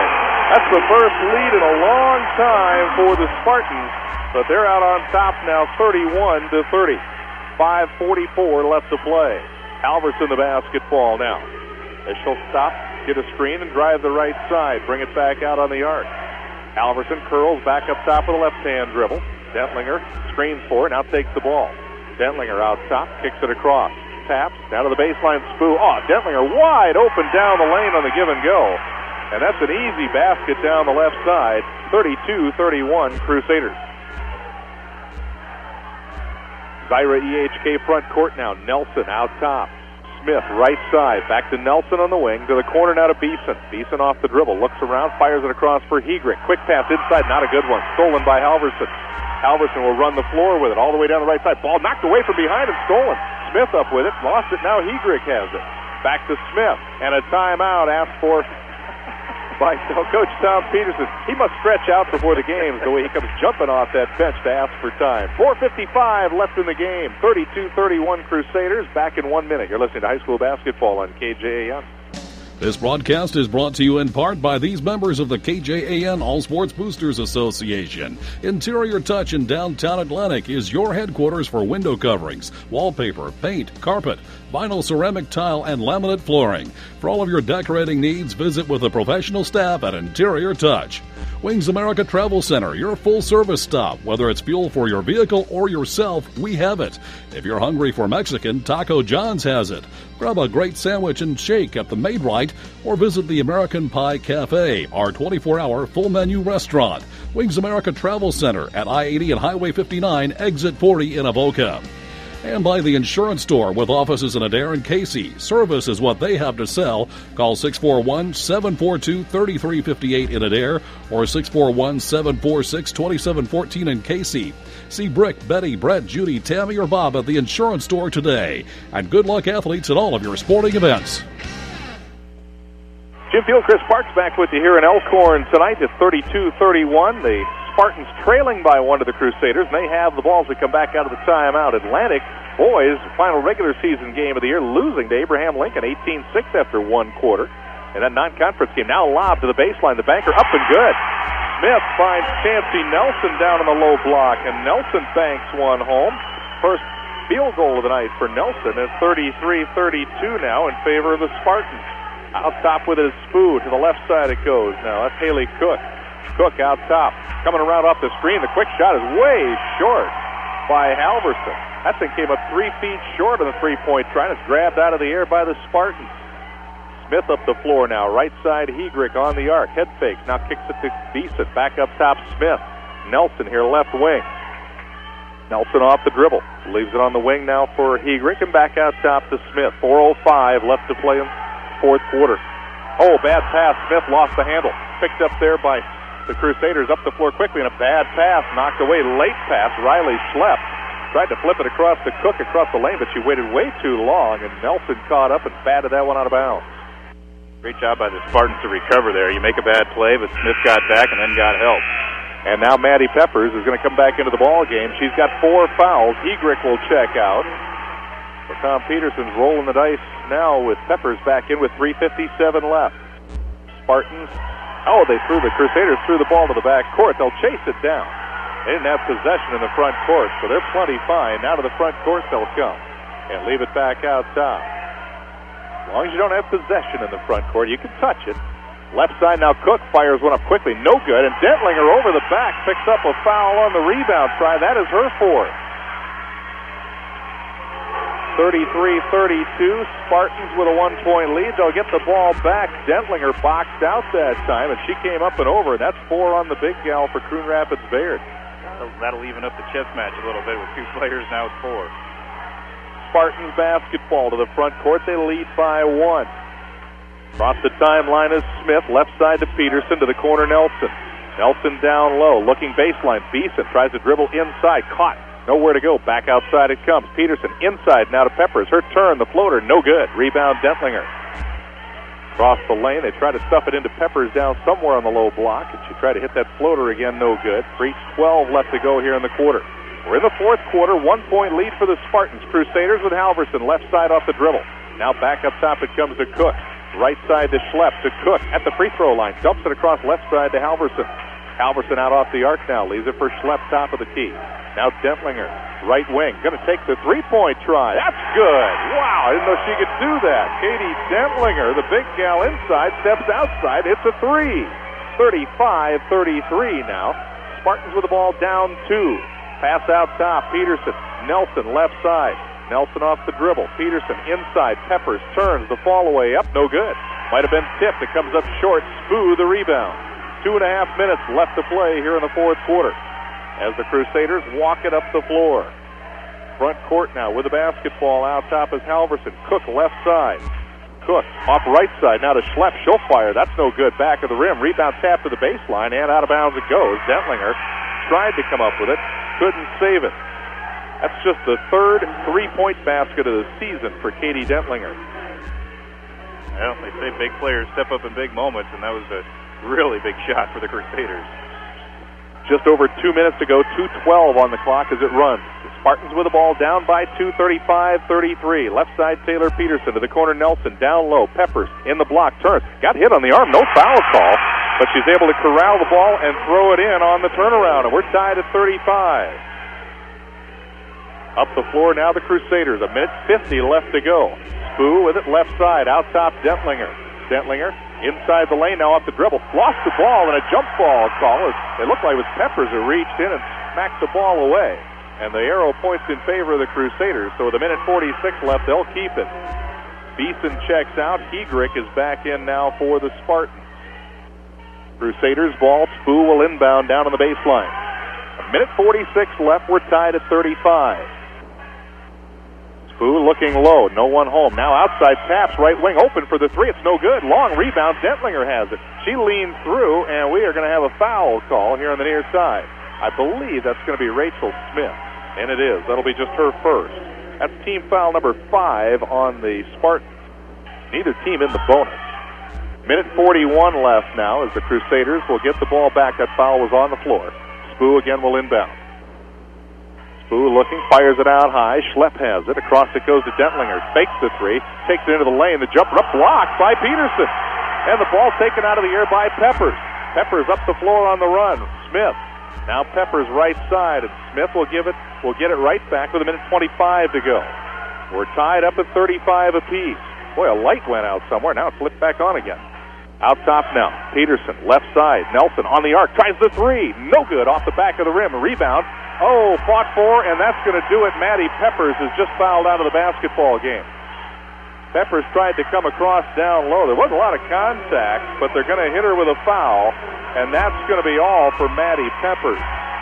That's the first lead in a long time for the Spartans, but they're out on top now 31-30. 5:44 left to play. Halverson the basketball now. As she'll stop, get a screen, and drive the right side. Bring it back out on the arc. Halverson curls back up top with a left-hand dribble. Dentlinger screens for it, now takes the ball. Dentlinger out top, kicks it across. Taps, down to the baseline, Spoo. Dentlinger wide open down the lane on the give and go. And that's an easy basket down the left side. 32-31 Crusaders. Zyra EHK front court now. Nelson out top. Smith right side. Back to Nelson on the wing. To the corner now to Beeson. Beeson off the dribble. Looks around. Fires it across for Hegrick. Quick pass inside. Not a good one. Stolen by Halverson. Halverson will run the floor with it all the way down the right side. Ball knocked away from behind and stolen. Smith up with it. Lost it. Now Hegrick has it. Back to Smith. And a timeout asked for by Coach Tom Peterson. He must stretch out before the game the way he comes jumping off that bench to ask for time. 4:55 left in the game. 32-31 Crusaders. Back in 1 minute. You're listening to high school basketball on KJAN. This broadcast is brought to you in part by these members of the KJAN All Sports Boosters Association. Interior Touch in downtown Atlantic is your headquarters for window coverings, wallpaper, paint, carpet, vinyl ceramic tile, and laminate flooring. For all of your decorating needs, visit with the professional staff at Interior Touch. Wings America Travel Center, your full-service stop. Whether it's fuel for your vehicle or yourself, we have it. If you're hungry for Mexican, Taco John's has it. Grab a great sandwich and shake at the Maid-Rite or visit the American Pie Cafe, our 24-hour full-menu restaurant. Wings America Travel Center at I-80 and Highway 59, Exit 40 in Avoca. And by the Insurance Store with offices in Adair and Casey. Service is what they have to sell. Call 641-742-3358 in Adair or 641-746-2714 in Casey. See Brick, Betty, Brett, Judy, Tammy, or Bob at the Insurance Store today. And good luck, athletes, at all of your sporting events. Jim Field, Chris Parks back with you here in Elkhorn tonight at 32-31. The Spartans trailing by 1 to the Crusaders, and they have the ball as we come back out of the timeout. Atlantic boys, final regular season game of the year, losing to Abraham Lincoln 18-6 after 1 quarter. And that non-conference game now lobbed to the baseline. The banker up and good. Smith finds Chancey Nelson down in the low block, and Nelson banks one home. First field goal of the night for Nelson. It's 33-32 now in favor of the Spartans. Out top with it is Spoo. To the left side it goes now. That's Haley Cook. Cook out top. Coming around off the screen. The quick shot is way short by Halverson. That thing came up 3 feet short on the three-point try. It's grabbed out of the air by the Spartans. Smith up the floor now. Right side, Hegrick on the arc. Head fakes. Now kicks it to Beeson. Back up top, Smith. Nelson here, left wing. Nelson off the dribble. Leaves it on the wing now for Hegrick, and back out top to Smith. 4:05 left to play in fourth quarter. Bad pass. Smith lost the handle. Picked up there by the Crusaders up the floor quickly, and a bad pass knocked away. Late pass. Riley slept. Tried to flip it across to Cook across the lane, but she waited way too long, and Nelson caught up and batted that one out of bounds. Great job by the Spartans to recover there. You make a bad play, but Smith got back and then got help. And now Maddie Peppers is going to come back into the ball game. She's got 4 fouls. Hegrick will check out. But Tom Peterson's rolling the dice now with Peppers back in with 3:57 left. Spartans, the Crusaders threw the ball to the back court. They'll chase it down. They didn't have possession in the front court, so they're plenty fine. Now to the front court they'll come and leave it back out top. As long as you don't have possession in the front court, you can touch it. Left side now, Cook fires one up quickly. No good, and Dentlinger over the back picks up a foul on the rebound try. That is her fourth. 33-32, Spartans with a 1-point lead. They'll get the ball back. Dentlinger boxed out that time, and she came up and over. That's 4 on the big gal for Coon Rapids Bayard. That'll even up the chess match a little bit with 2 players. Now it's 4. Spartans basketball to the front court. They lead by 1. Across the timeline is Smith. Left side to Peterson. To the corner, Nelson. Nelson down low. Looking baseline. Beeson tries to dribble inside. Caught. Nowhere to go. Back outside it comes. Peterson inside now to Peppers. Her turn. The floater. No good. Rebound Dentlinger. Across the lane. They try to stuff it into Peppers down somewhere on the low block. And she tried to hit that floater again. No good. 3:12 left to go here in the quarter. We're in the fourth quarter. 1-point lead for the Spartans. Crusaders with Halverson. Left side off the dribble. Now back up top it comes to Cook. Right side to Schlepp to Cook at the free throw line. Dumps it across left side to Halverson. Halverson out off the arc now. Leaves it for Schlepp, top of the key. Now Dentlinger, right wing. Going to take the three-point try. That's good. Wow, I didn't know she could do that. Katie Dentlinger, the big gal inside, steps outside, hits a three. 35-33 now. Spartans with the ball down 2. Pass out top. Peterson. Nelson left side. Nelson off the dribble. Peterson inside. Peppers turns the fall away up. No good. Might have been tipped. It comes up short. Spoo the rebound. 2.5 minutes left to play here in the fourth quarter as the Crusaders walk it up the floor. Front court now with the basketball. Out top is Halverson. Cook left side. Cook off right side. Now to Schlepp. She'll fire. That's no good. Back of the rim. Rebound tap to the baseline and out of bounds it goes. Dentlinger tried to come up with it. Couldn't save it. That's just the third three-point basket of the season for Katie Dentlinger. Well, they say big players step up in big moments, and that was a really big shot for the Crusaders. Just over 2 minutes to go, 2:12 on the clock as it runs. The Spartans with the ball down by 2, 35-33. Left side Taylor Peterson to the corner Nelson. Down low, Peppers in the block, turns. Got hit on the arm, no foul call, but she's able to corral the ball and throw it in on the turnaround, and we're tied at 35. Up the floor now the Crusaders. 1:50 left to go. Spoo with it left side. Out top Dentlinger. Dentlinger inside the lane now off the dribble. Lost the ball and a jump ball call. It looked like it was Peppers who reached in and smacked the ball away. And the arrow points in favor of the Crusaders. So with 1:46 left, they'll keep it. Beeson checks out. Hedrick is back in now for the Spartans. Crusaders ball. Spoo will inbound down on the baseline. 1:46 left. We're tied at 35. Spoo looking low. No one home. Now outside Taps. Right wing open for the three. It's no good. Long rebound. Dentlinger has it. She leans through, and we are going to have a foul call here on the near side. I believe that's going to be Rachel Smith. And it is. That'll be just her first. That's team foul number 5 on the Spartans. Neither team in the bonus. 1:41 left now as the Crusaders will get the ball back. That foul was on the floor. Spoo again will inbound. Spoo looking, fires it out high. Schlepp has it. Across it goes to Dentlinger. Fakes the three. Takes it into the lane. The jumper up blocked by Peterson. And the ball taken out of the air by Peppers. Peppers up the floor on the run. Smith. Now Peppers right side. And Smith will get it right back with 1:25 to go. We're tied up at 35 apiece. Boy, a light went out somewhere. Now it's flipped back on again. Out top now. Peterson, left side. Nelson on the arc. Tries the three. No good. Off the back of the rim. A rebound. Oh, fought for, and that's going to do it. Maddie Peppers is just fouled out of the basketball game. Peppers tried to come across down low. There wasn't a lot of contact, but they're going to hit her with a foul, and that's going to be all for Maddie Peppers.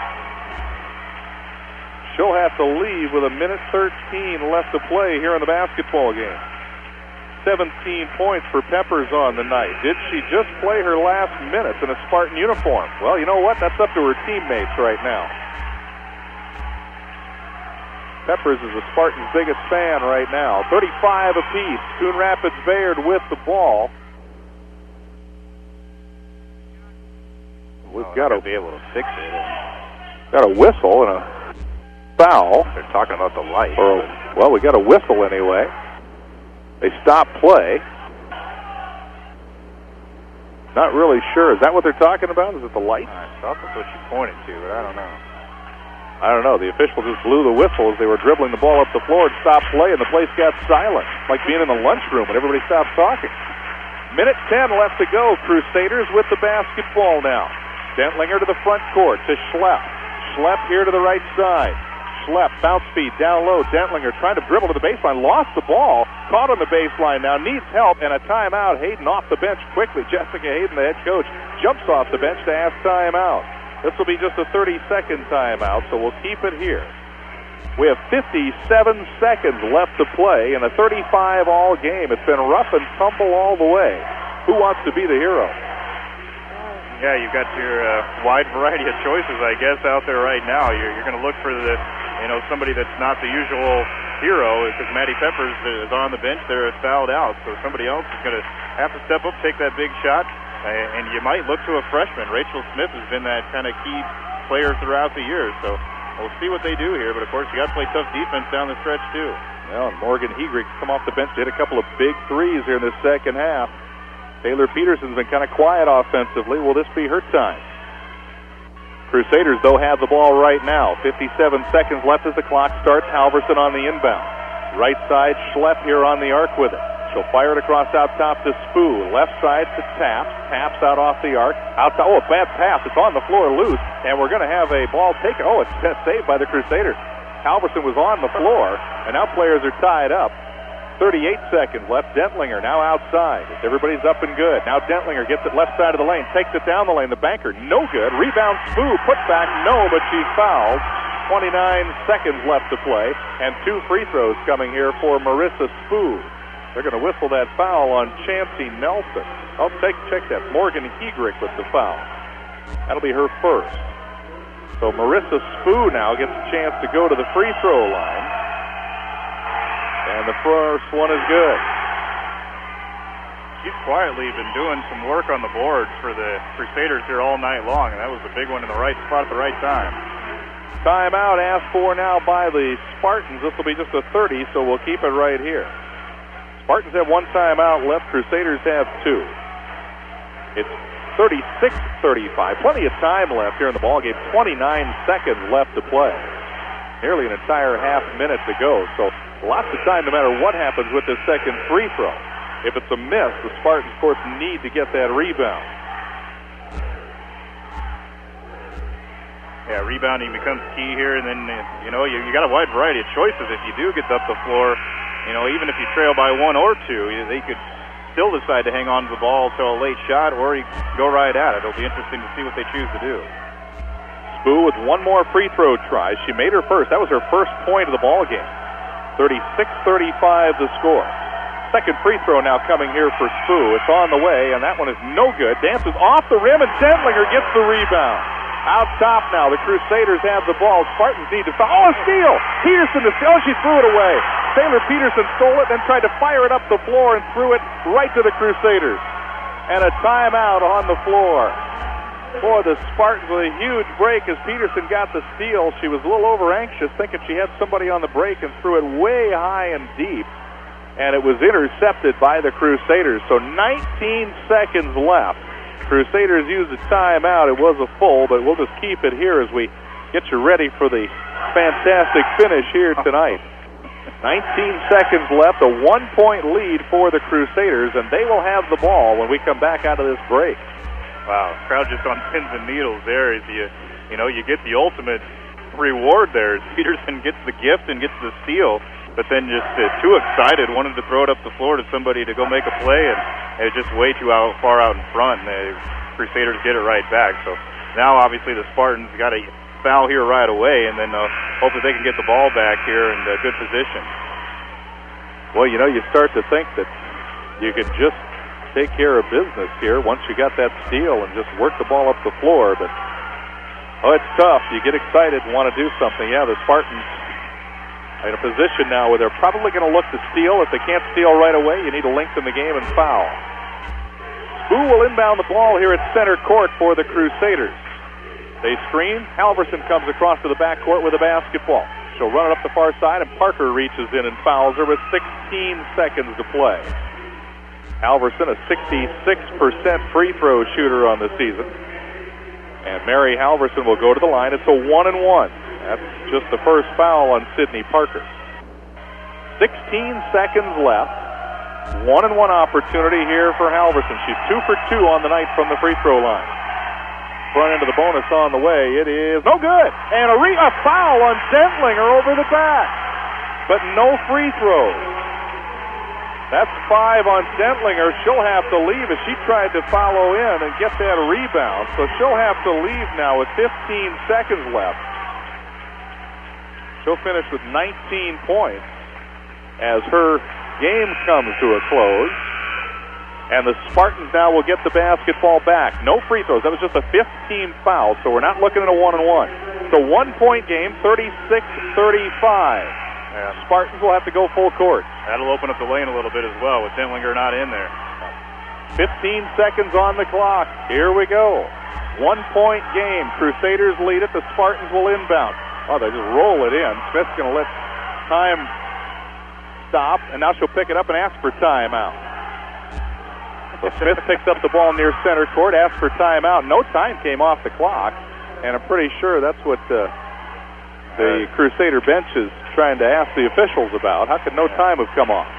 She'll have to leave with 1:13 left to play here in the basketball game. 17 points for Peppers on the night. Did she just play her last minutes in a Spartan uniform? Well, you know what? That's up to her teammates right now. Peppers is the Spartans' biggest fan right now. 35 apiece. Coon Rapids Bayard with the ball. We've got to be able to fix it. Got a whistle and a foul. They're talking about the light. Well, we got a whistle anyway. They stopped play. Not really sure. Is that what they're talking about? Is it the light? I thought that's what she pointed to, but I don't know. I don't know. The official just blew the whistle as they were dribbling the ball up the floor and stopped play, and the place got silent, like being in the lunchroom when everybody stopped talking. 1:10 left to go. Crusaders with the basketball now. Dentlinger to the front court to Schlepp. Schlepp here to the right side. Schlepp, bounce feed down low. Dentlinger trying to dribble to the baseline. Lost the ball. Caught on the baseline now. Needs help and a timeout. Hayden off the bench quickly. Jessica Hayden, the head coach, jumps off the bench to ask timeout. This will be just a 30-second timeout, so we'll keep it here. We have 57 seconds left to play in a 35-all game. It's been rough and tumble all the way. Who wants to be the hero? Yeah, you've got your wide variety of choices, I guess, out there right now. You're going to look for somebody that's not the usual hero, because Maddie Peppers is on the bench there, is fouled out. So somebody else is going to have to step up, take that big shot, and you might look to a freshman. Rachel Smith has been that kind of key player throughout the year. So we'll see what they do here. But, of course, you got to play tough defense down the stretch, too. Well, Morgan Hegrig's come off the bench, hit a couple of big threes here in the second half. Taylor Peterson's been kind of quiet offensively. Will this be her time? Crusaders, though, have the ball right now. 57 seconds left as the clock starts. Halverson on the inbound. Right side, Schlepp here on the arc with it. She'll fire it across out top to Spoo. Left side to Taps. Taps out off the arc. Outside. Oh, a bad pass. It's on the floor loose, and we're going to have a ball taken. Oh, it's saved by the Crusaders. Halverson was on the floor, and now players are tied up. 38 seconds left. Dentlinger now outside. Everybody's up and good. Now Dentlinger gets it left side of the lane, takes it down the lane. The banker, no good. Rebound, Spoo, put back, no, but she's fouled. 29 seconds left to play, and 2 free throws coming here for Marissa Spoo. They're going to whistle that foul on Chancey Nelson. I'll check that. Morgan Hegrick with the foul. That'll be her first. So Marissa Spoo now gets a chance to go to the free throw line. And the first one is good. She's quietly been doing some work on the boards for the Crusaders here all night long, and that was a big one in the right spot at the right time. Timeout asked for now by the Spartans. This will be just a 30, so we'll keep it right here. Spartans have 1 timeout left. Crusaders have 2. It's 36-35. Plenty of time left here in the ballgame. 29 seconds left to play. Nearly an entire half minute to go. So lots of time no matter what happens with this second free throw. If it's a miss, the Spartans, of course, need to get that rebound. Yeah, rebounding becomes key here, and then, you got a wide variety of choices if you do get up the floor. Even if you trail by 1 or 2, they could still decide to hang on to the ball till a late shot, or you go right at it. It'll be interesting to see what they choose to do. Spoo with 1 more free throw try. She made her first. That was her first point of the ball game. 36-35 the score. Second free throw now coming here for Spoo. It's on the way, and that one is no good. Dances off the rim, and Dentlinger gets the rebound. Out top now, the Crusaders have the ball. Spartans need to foul. Oh, a steal! Peterson to steal. She threw it away. Taylor Peterson stole it, then tried to fire it up the floor and threw it right to the Crusaders. And a timeout on the floor. Boy, the Spartans with a huge break as Peterson got the steal. She was a little over-anxious, thinking she had somebody on the break, and threw it way high and deep. And it was intercepted by the Crusaders. So 19 seconds left. Crusaders used a timeout. It was a full, but we'll just keep it here as we get you ready for the fantastic finish here tonight. 19 seconds left, a 1-point lead for the Crusaders, and they will have the ball when we come back out of this break. Wow, crowd just on pins and needles there as you get the ultimate reward there as Peterson gets the gift and gets the steal. But then just too excited, wanted to throw it up the floor to somebody to go make a play, and it was just way too far out in front, and the Crusaders get it right back. So now, obviously, the Spartans got a foul here right away, and then hope that they can get the ball back here in good position. Well, you start to think that you could just take care of business here once you got that steal and just work the ball up the floor, but, it's tough. You get excited and want to do something. Yeah, the Spartans in a position now where they're probably going to look to steal. If they can't steal right away, you need to lengthen the game and foul. Spoo will inbound the ball here at center court for the Crusaders. They screen. Halverson comes across to the backcourt with a basketball. She'll run it up the far side, and Parker reaches in and fouls her with 16 seconds to play. Halverson, a 66% free throw shooter on the season. And Mary Halverson will go to the line. It's a 1-and-1. That's just the first foul on Sydney Parker. 16 seconds left. 1-and-1 opportunity here for Halverson. She's 2 for 2 on the night from the free throw line. Front end of the bonus on the way. It is no good. And a foul on Dentlinger over the back. But no free throws. That's 5 on Dentlinger. She'll have to leave as she tried to follow in and get that rebound. So she'll have to leave now with 15 seconds left. She'll finish with 19 points as her game comes to a close. And the Spartans now will get the basketball back. No free throws. That was just a 15 foul, so we're not looking at a 1-and-1. It's a 1-point game, 36-35. And Spartans will have to go full court. That'll open up the lane a little bit as well with Dentlinger not in there. 15 seconds on the clock. Here we go. 1-point game. Crusaders lead it. The Spartans will inbound. Oh, they just roll it in. Smith's going to let time stop, and now she'll pick it up and ask for timeout. So Smith picks up the ball near center court, asks for timeout. No time came off the clock, and I'm pretty sure that's what the Crusader bench is trying to ask the officials about. How could no time have come off?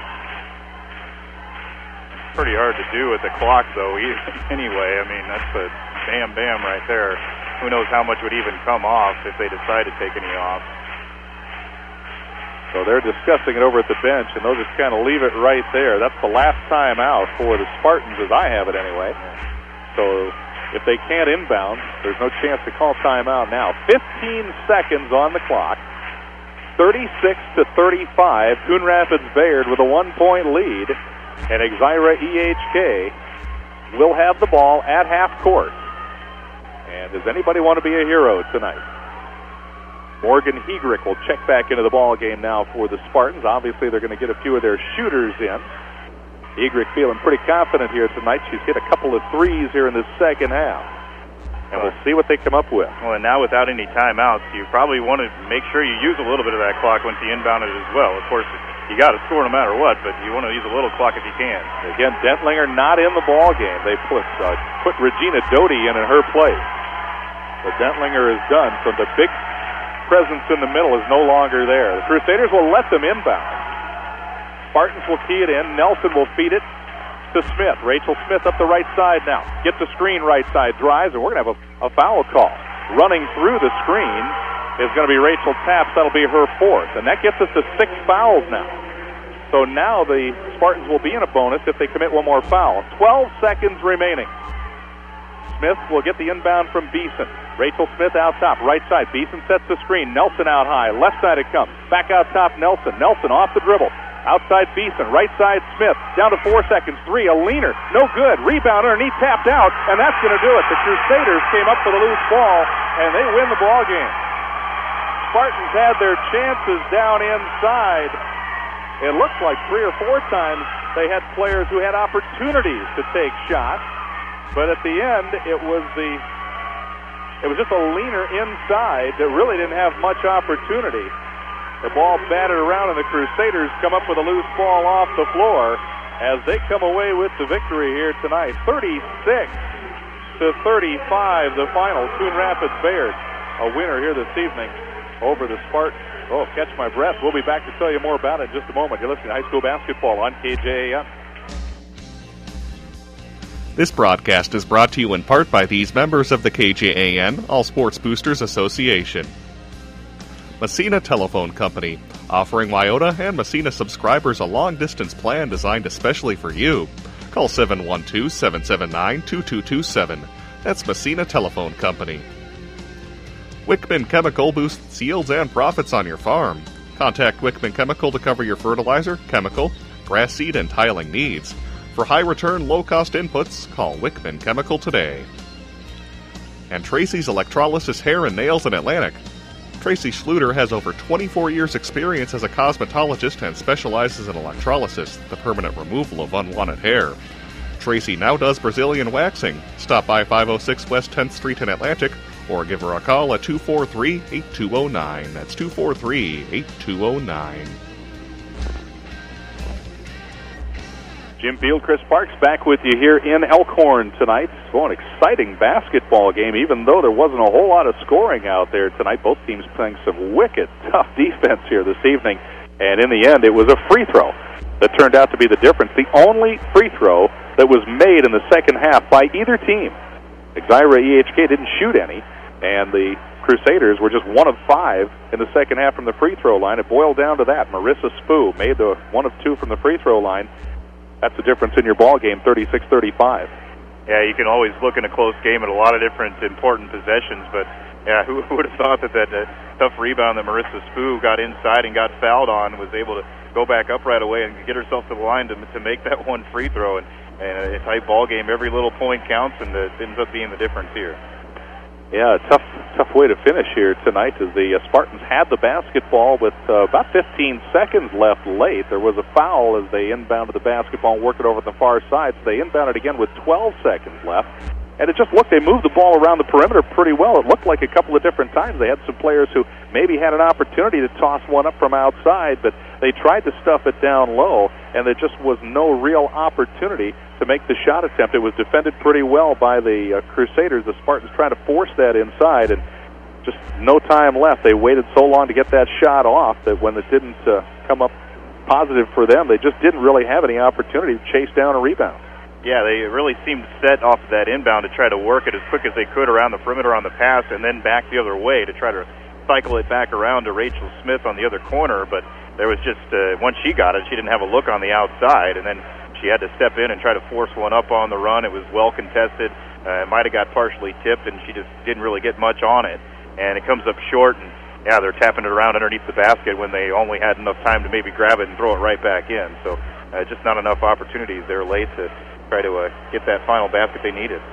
Pretty hard to do with the clock, though, anyway. I mean, that's a bam right there. Who knows how much would even come off if they decide to take any off. So they're discussing it over at the bench, and they'll just kind of leave it right there. That's the last time out for the Spartans, as I have it anyway. So if they can't inbound, there's no chance to call timeout now. 15 seconds on the clock. 36-35. Coon Rapids Bayard with a 1-point lead. And Exira EHK will have the ball at half court. And does anybody want to be a hero tonight? Morgan Hegrick will check back into the ball game now for the Spartans. Obviously, they're going to get a few of their shooters in. Hegrick feeling pretty confident here tonight. She's hit a couple of threes here in the second half. And we'll see what they come up with. Well, and now without any timeouts, you probably want to make sure you use a little bit of that clock once you inbound it as well. Of course, you got to score no matter what, but you want to use a little clock if you can. Again, Dentlinger not in the ball game. They put Regina Doty in her place. But Dentlinger is done, so the big presence in the middle is no longer there. The Crusaders will let them inbound. Spartans will key it in. Nelson will feed it to Smith. Rachel Smith up the right side now. Gets a screen right side, drives, and we're going to have a foul call. Running through the screen is going to be Rachel Taps. That'll be her fourth. And that gets us to 6 fouls now. So now the Spartans will be in a bonus if they commit one more foul. 12 seconds remaining. Smith will get the inbound from Beeson. Rachel Smith out top, right side. Beeson sets the screen. Nelson out high. Left side it comes. Back out top, Nelson. Nelson off the dribble. Outside Beeson. Right side Smith. Down to 4 seconds. 3. A leaner. No good. Rebound underneath. Tapped out. And that's going to do it. The Crusaders came up with a loose ball, and they win the ball game. Spartans had their chances down inside. It looks like 3 or 4 times they had players who had opportunities to take shots. But at the end, it was just a leaner inside that really didn't have much opportunity. The ball batted around, and the Crusaders come up with a loose ball off the floor as they come away with the victory here tonight. 36-35, the final. Coon Rapids Bayard, a winner here this evening over the Spartans. Oh, catch my breath. We'll be back to tell you more about it in just a moment. You're listening to High School Basketball on KJAM. This broadcast is brought to you in part by these members of the KJAN All Sports Boosters Association. Messina Telephone Company, offering Wyota and Messina subscribers a long-distance plan designed especially for you. Call 712-779-2227. That's Messina Telephone Company. Wickman Chemical boosts yields and profits on your farm. Contact Wickman Chemical to cover your fertilizer, chemical, grass seed, and tiling needs. For high-return, low-cost inputs, call Wickman Chemical today. And Tracy's Electrolysis Hair and Nails in Atlantic. Tracy Schluter has over 24 years' experience as a cosmetologist and specializes in electrolysis, the permanent removal of unwanted hair. Tracy now does Brazilian waxing. Stop by 506 West 10th Street in Atlantic or give her a call at 243-8209. That's 243-8209. Jim Field, Chris Parks back with you here in Elkhorn tonight. So an exciting basketball game, even though there wasn't a whole lot of scoring out there tonight. Both teams playing some wicked tough defense here this evening. And in the end, it was a free throw that turned out to be the difference. The only free throw that was made in the second half by either team. Exira EHK didn't shoot any, and the Crusaders were just 1 of 5 in the second half from the free throw line. It boiled down to that. Marissa Spoo made the 1 of 2 from the free throw line. That's the difference in your ball game, 36-35. Yeah, you can always look in a close game at a lot of different important possessions, but yeah, who would have thought that tough rebound that Marissa Spoo got inside and got fouled on was able to go back up right away and get herself to the line to make that one free throw. And a tight ball game, every little point counts, and it ends up being the difference here. Yeah, tough way to finish here tonight as the Spartans had the basketball with about 15 seconds left late. There was a foul as they inbounded the basketball and worked it over at the far side. So they inbounded again with 12 seconds left. and it just looked, they moved the ball around the perimeter pretty well. It looked like a couple of different times they had some players who maybe had an opportunity to toss one up from outside, but they tried to stuff it down low, and there just was no real opportunity to make the shot attempt. It was defended pretty well by the Crusaders. The Spartans trying to force that inside, and just no time left. They waited so long to get that shot off that when it didn't come up positive for them, they just didn't really have any opportunity to chase down a rebound. Yeah, they really seemed set off of that inbound to try to work it as quick as they could around the perimeter on the pass and then back the other way to try to cycle it back around to Rachel Smith on the other corner. But there was just, once she got it, she didn't have a look on the outside, and then she had to step in and try to force one up on the run. It was well contested. It might have got partially tipped, and she just didn't really get much on it. And it comes up short, and yeah, they're tapping it around underneath the basket when they only had enough time to maybe grab it and throw it right back in. So just not enough opportunities there late to try to get that final basket they needed.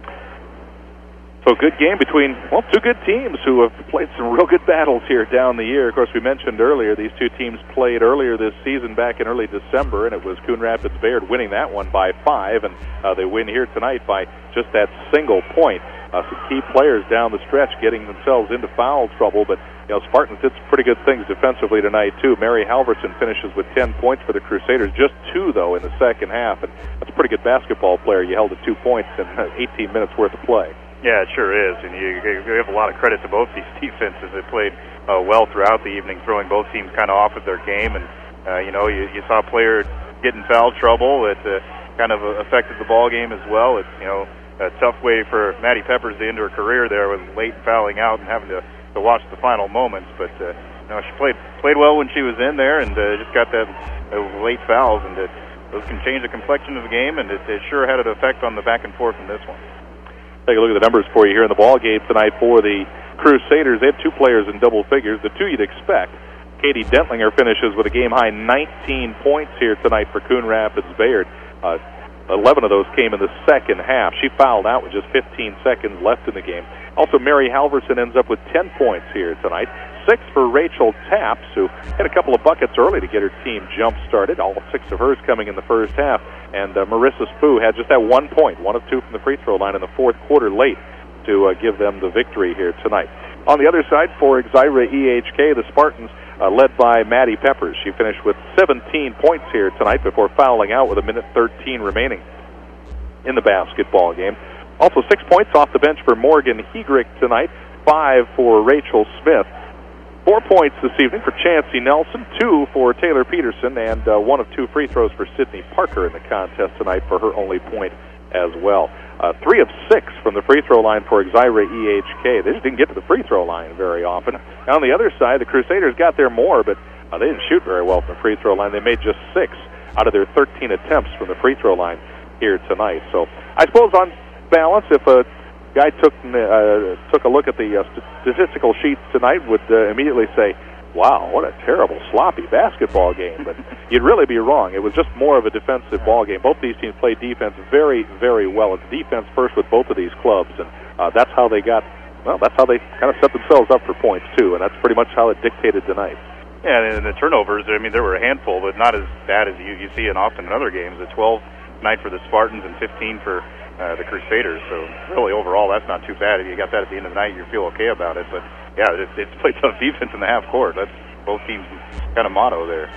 So good game between, well, two good teams who have played some real good battles here down the year. Of course, we mentioned earlier these two teams played earlier this season back in early December, and it was Coon Rapids Bayard winning that one by 5, and they win here tonight by just that single point. Some key players down the stretch getting themselves into foul trouble, but Spartans did some pretty good things defensively tonight, too. Mary Halverson finishes with 10 points for the Crusaders, just 2, though, in the second half, and that's a pretty good basketball player. You held to 2 points in 18 minutes worth of play. Yeah, it sure is, and you give a lot of credit to both these defenses. They played well throughout the evening, throwing both teams kind of off of their game, and you saw a player get in foul trouble that kind of affected the ball game as well. It's a tough way for Maddie Peppers to end her career there with late fouling out and having to watch the final moments. But she played well when she was in there, and just got that late fouls, and those can change the complexion of the game, and it sure had an effect on the back and forth in this one. Take a look at the numbers for you here in the ball game tonight for the Crusaders. They have 2 players in double figures, the 2 you'd expect. Katie Dentlinger finishes with a game-high 19 points here tonight for Coon Rapids Bayard. 11 of those came in the second half. She fouled out with just 15 seconds left in the game. Also, Mary Halverson ends up with 10 points here tonight. 6 for Rachel Taps, who had a couple of buckets early to get her team jump-started. All 6 of hers coming in the first half. And Marissa Spoo had just that 1 point, 1 of 2 from the free throw line in the fourth quarter late to give them the victory here tonight. On the other side, for Exira EHK, the Spartans led by Maddie Peppers. She finished with 17 points here tonight before fouling out with 1:13 remaining in the basketball game. Also 6 points off the bench for Morgan Hegrick tonight, 5 for Rachel Smith. 4 points this evening for Chancey Nelson, 2 for Taylor Peterson, and 1 of 2 free throws for Sydney Parker in the contest tonight for her only point as well. 3 of 6 from the free throw line for Exira EHK. They just didn't get to the free throw line very often. On the other side, the Crusaders got there more, but they didn't shoot very well from the free throw line. They made just 6 out of their 13 attempts from the free throw line here tonight. So I suppose on balance, if a guy took a look at the statistical sheets tonight, would immediately say, wow, what a terrible, sloppy basketball game. But you'd really be wrong. It was just more of a defensive ball game. Both these teams played defense very, very well. It's defense first with both of these clubs, and that's how they kind of set themselves up for points, too, and that's pretty much how it dictated tonight. Yeah, and the turnovers, there were a handful, but not as bad as you see in often in other games. 12 tonight for the Spartans and 15 for the Crusaders. So really, overall, that's not too bad. If you got that at the end of the night, you feel okay about it. But yeah, it's played tough defense in the half court. That's both teams' kind of motto there.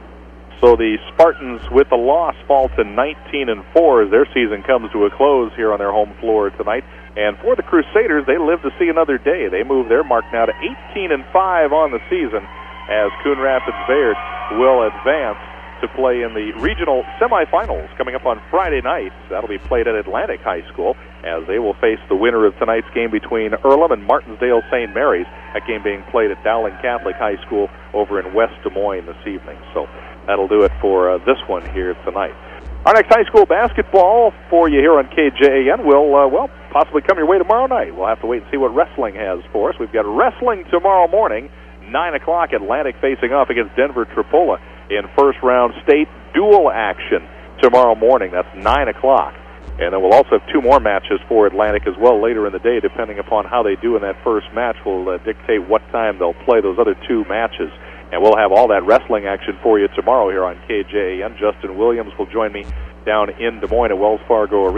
So the Spartans, with a loss, fall to 19-4 as their season comes to a close here on their home floor tonight. And for the Crusaders, they live to see another day. They move their mark now to 18-5 on the season, as Coon Rapids Bayard will advance to play in the regional semifinals coming up on Friday night. That'll be played at Atlantic High School, as they will face the winner of tonight's game between Earlham and Martinsdale St. Mary's. That game being played at Dowling Catholic High School over in West Des Moines this evening. So that'll do it for this one here tonight. Our next high school basketball for you here on KJAN will, possibly come your way tomorrow night. We'll have to wait and see what wrestling has for us. We've got wrestling tomorrow morning, 9 o'clock, Atlantic facing off against Denver Tripola in first-round state dual action tomorrow morning. That's 9 o'clock. And then we'll also have 2 more matches for Atlantic as well later in the day, depending upon how they do in that first match will dictate what time they'll play those other 2 matches. And we'll have all that wrestling action for you tomorrow here on KJAN. Justin Williams will join me down in Des Moines at Wells Fargo Arena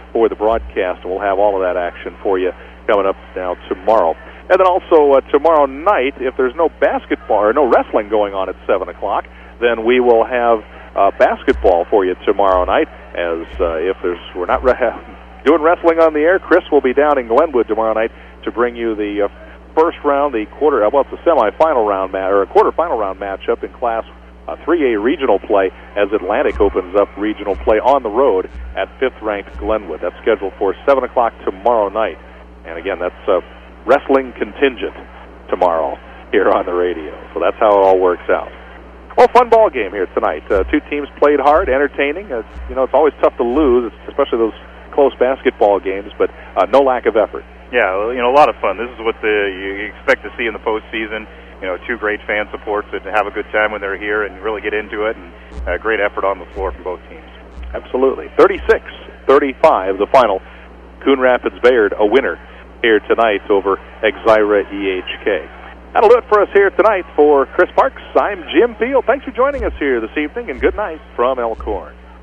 for the broadcast, and we'll have all of that action for you coming up now tomorrow. And then also tomorrow night, if there's no basketball or no wrestling going on at 7 o'clock, then we will have basketball for you tomorrow night. As we're not doing wrestling on the air, Chris will be down in Glenwood tomorrow night to bring you the first round, the it's a semifinal round or a quarterfinal round matchup in Class 3A regional play as Atlantic opens up regional play on the road at 5th-ranked Glenwood. That's scheduled for 7 o'clock tomorrow night. And again, that's wrestling contingent tomorrow here on the radio. So that's how it all works out. Well, fun ball game here tonight. Two teams played hard, entertaining. It's always tough to lose, especially those close basketball games, but no lack of effort. Yeah, a lot of fun. This is what you expect to see in the postseason. Two great fan supports that have a good time when they're here and really get into it, and great effort on the floor from both teams. Absolutely. 36-35, the final. Coon Rapids Bayard, a winner here tonight over Exira EHK. That'll do it for us here tonight. For Chris Parks, I'm Jim Field. Thanks for joining us here this evening, and good night from Elkhorn.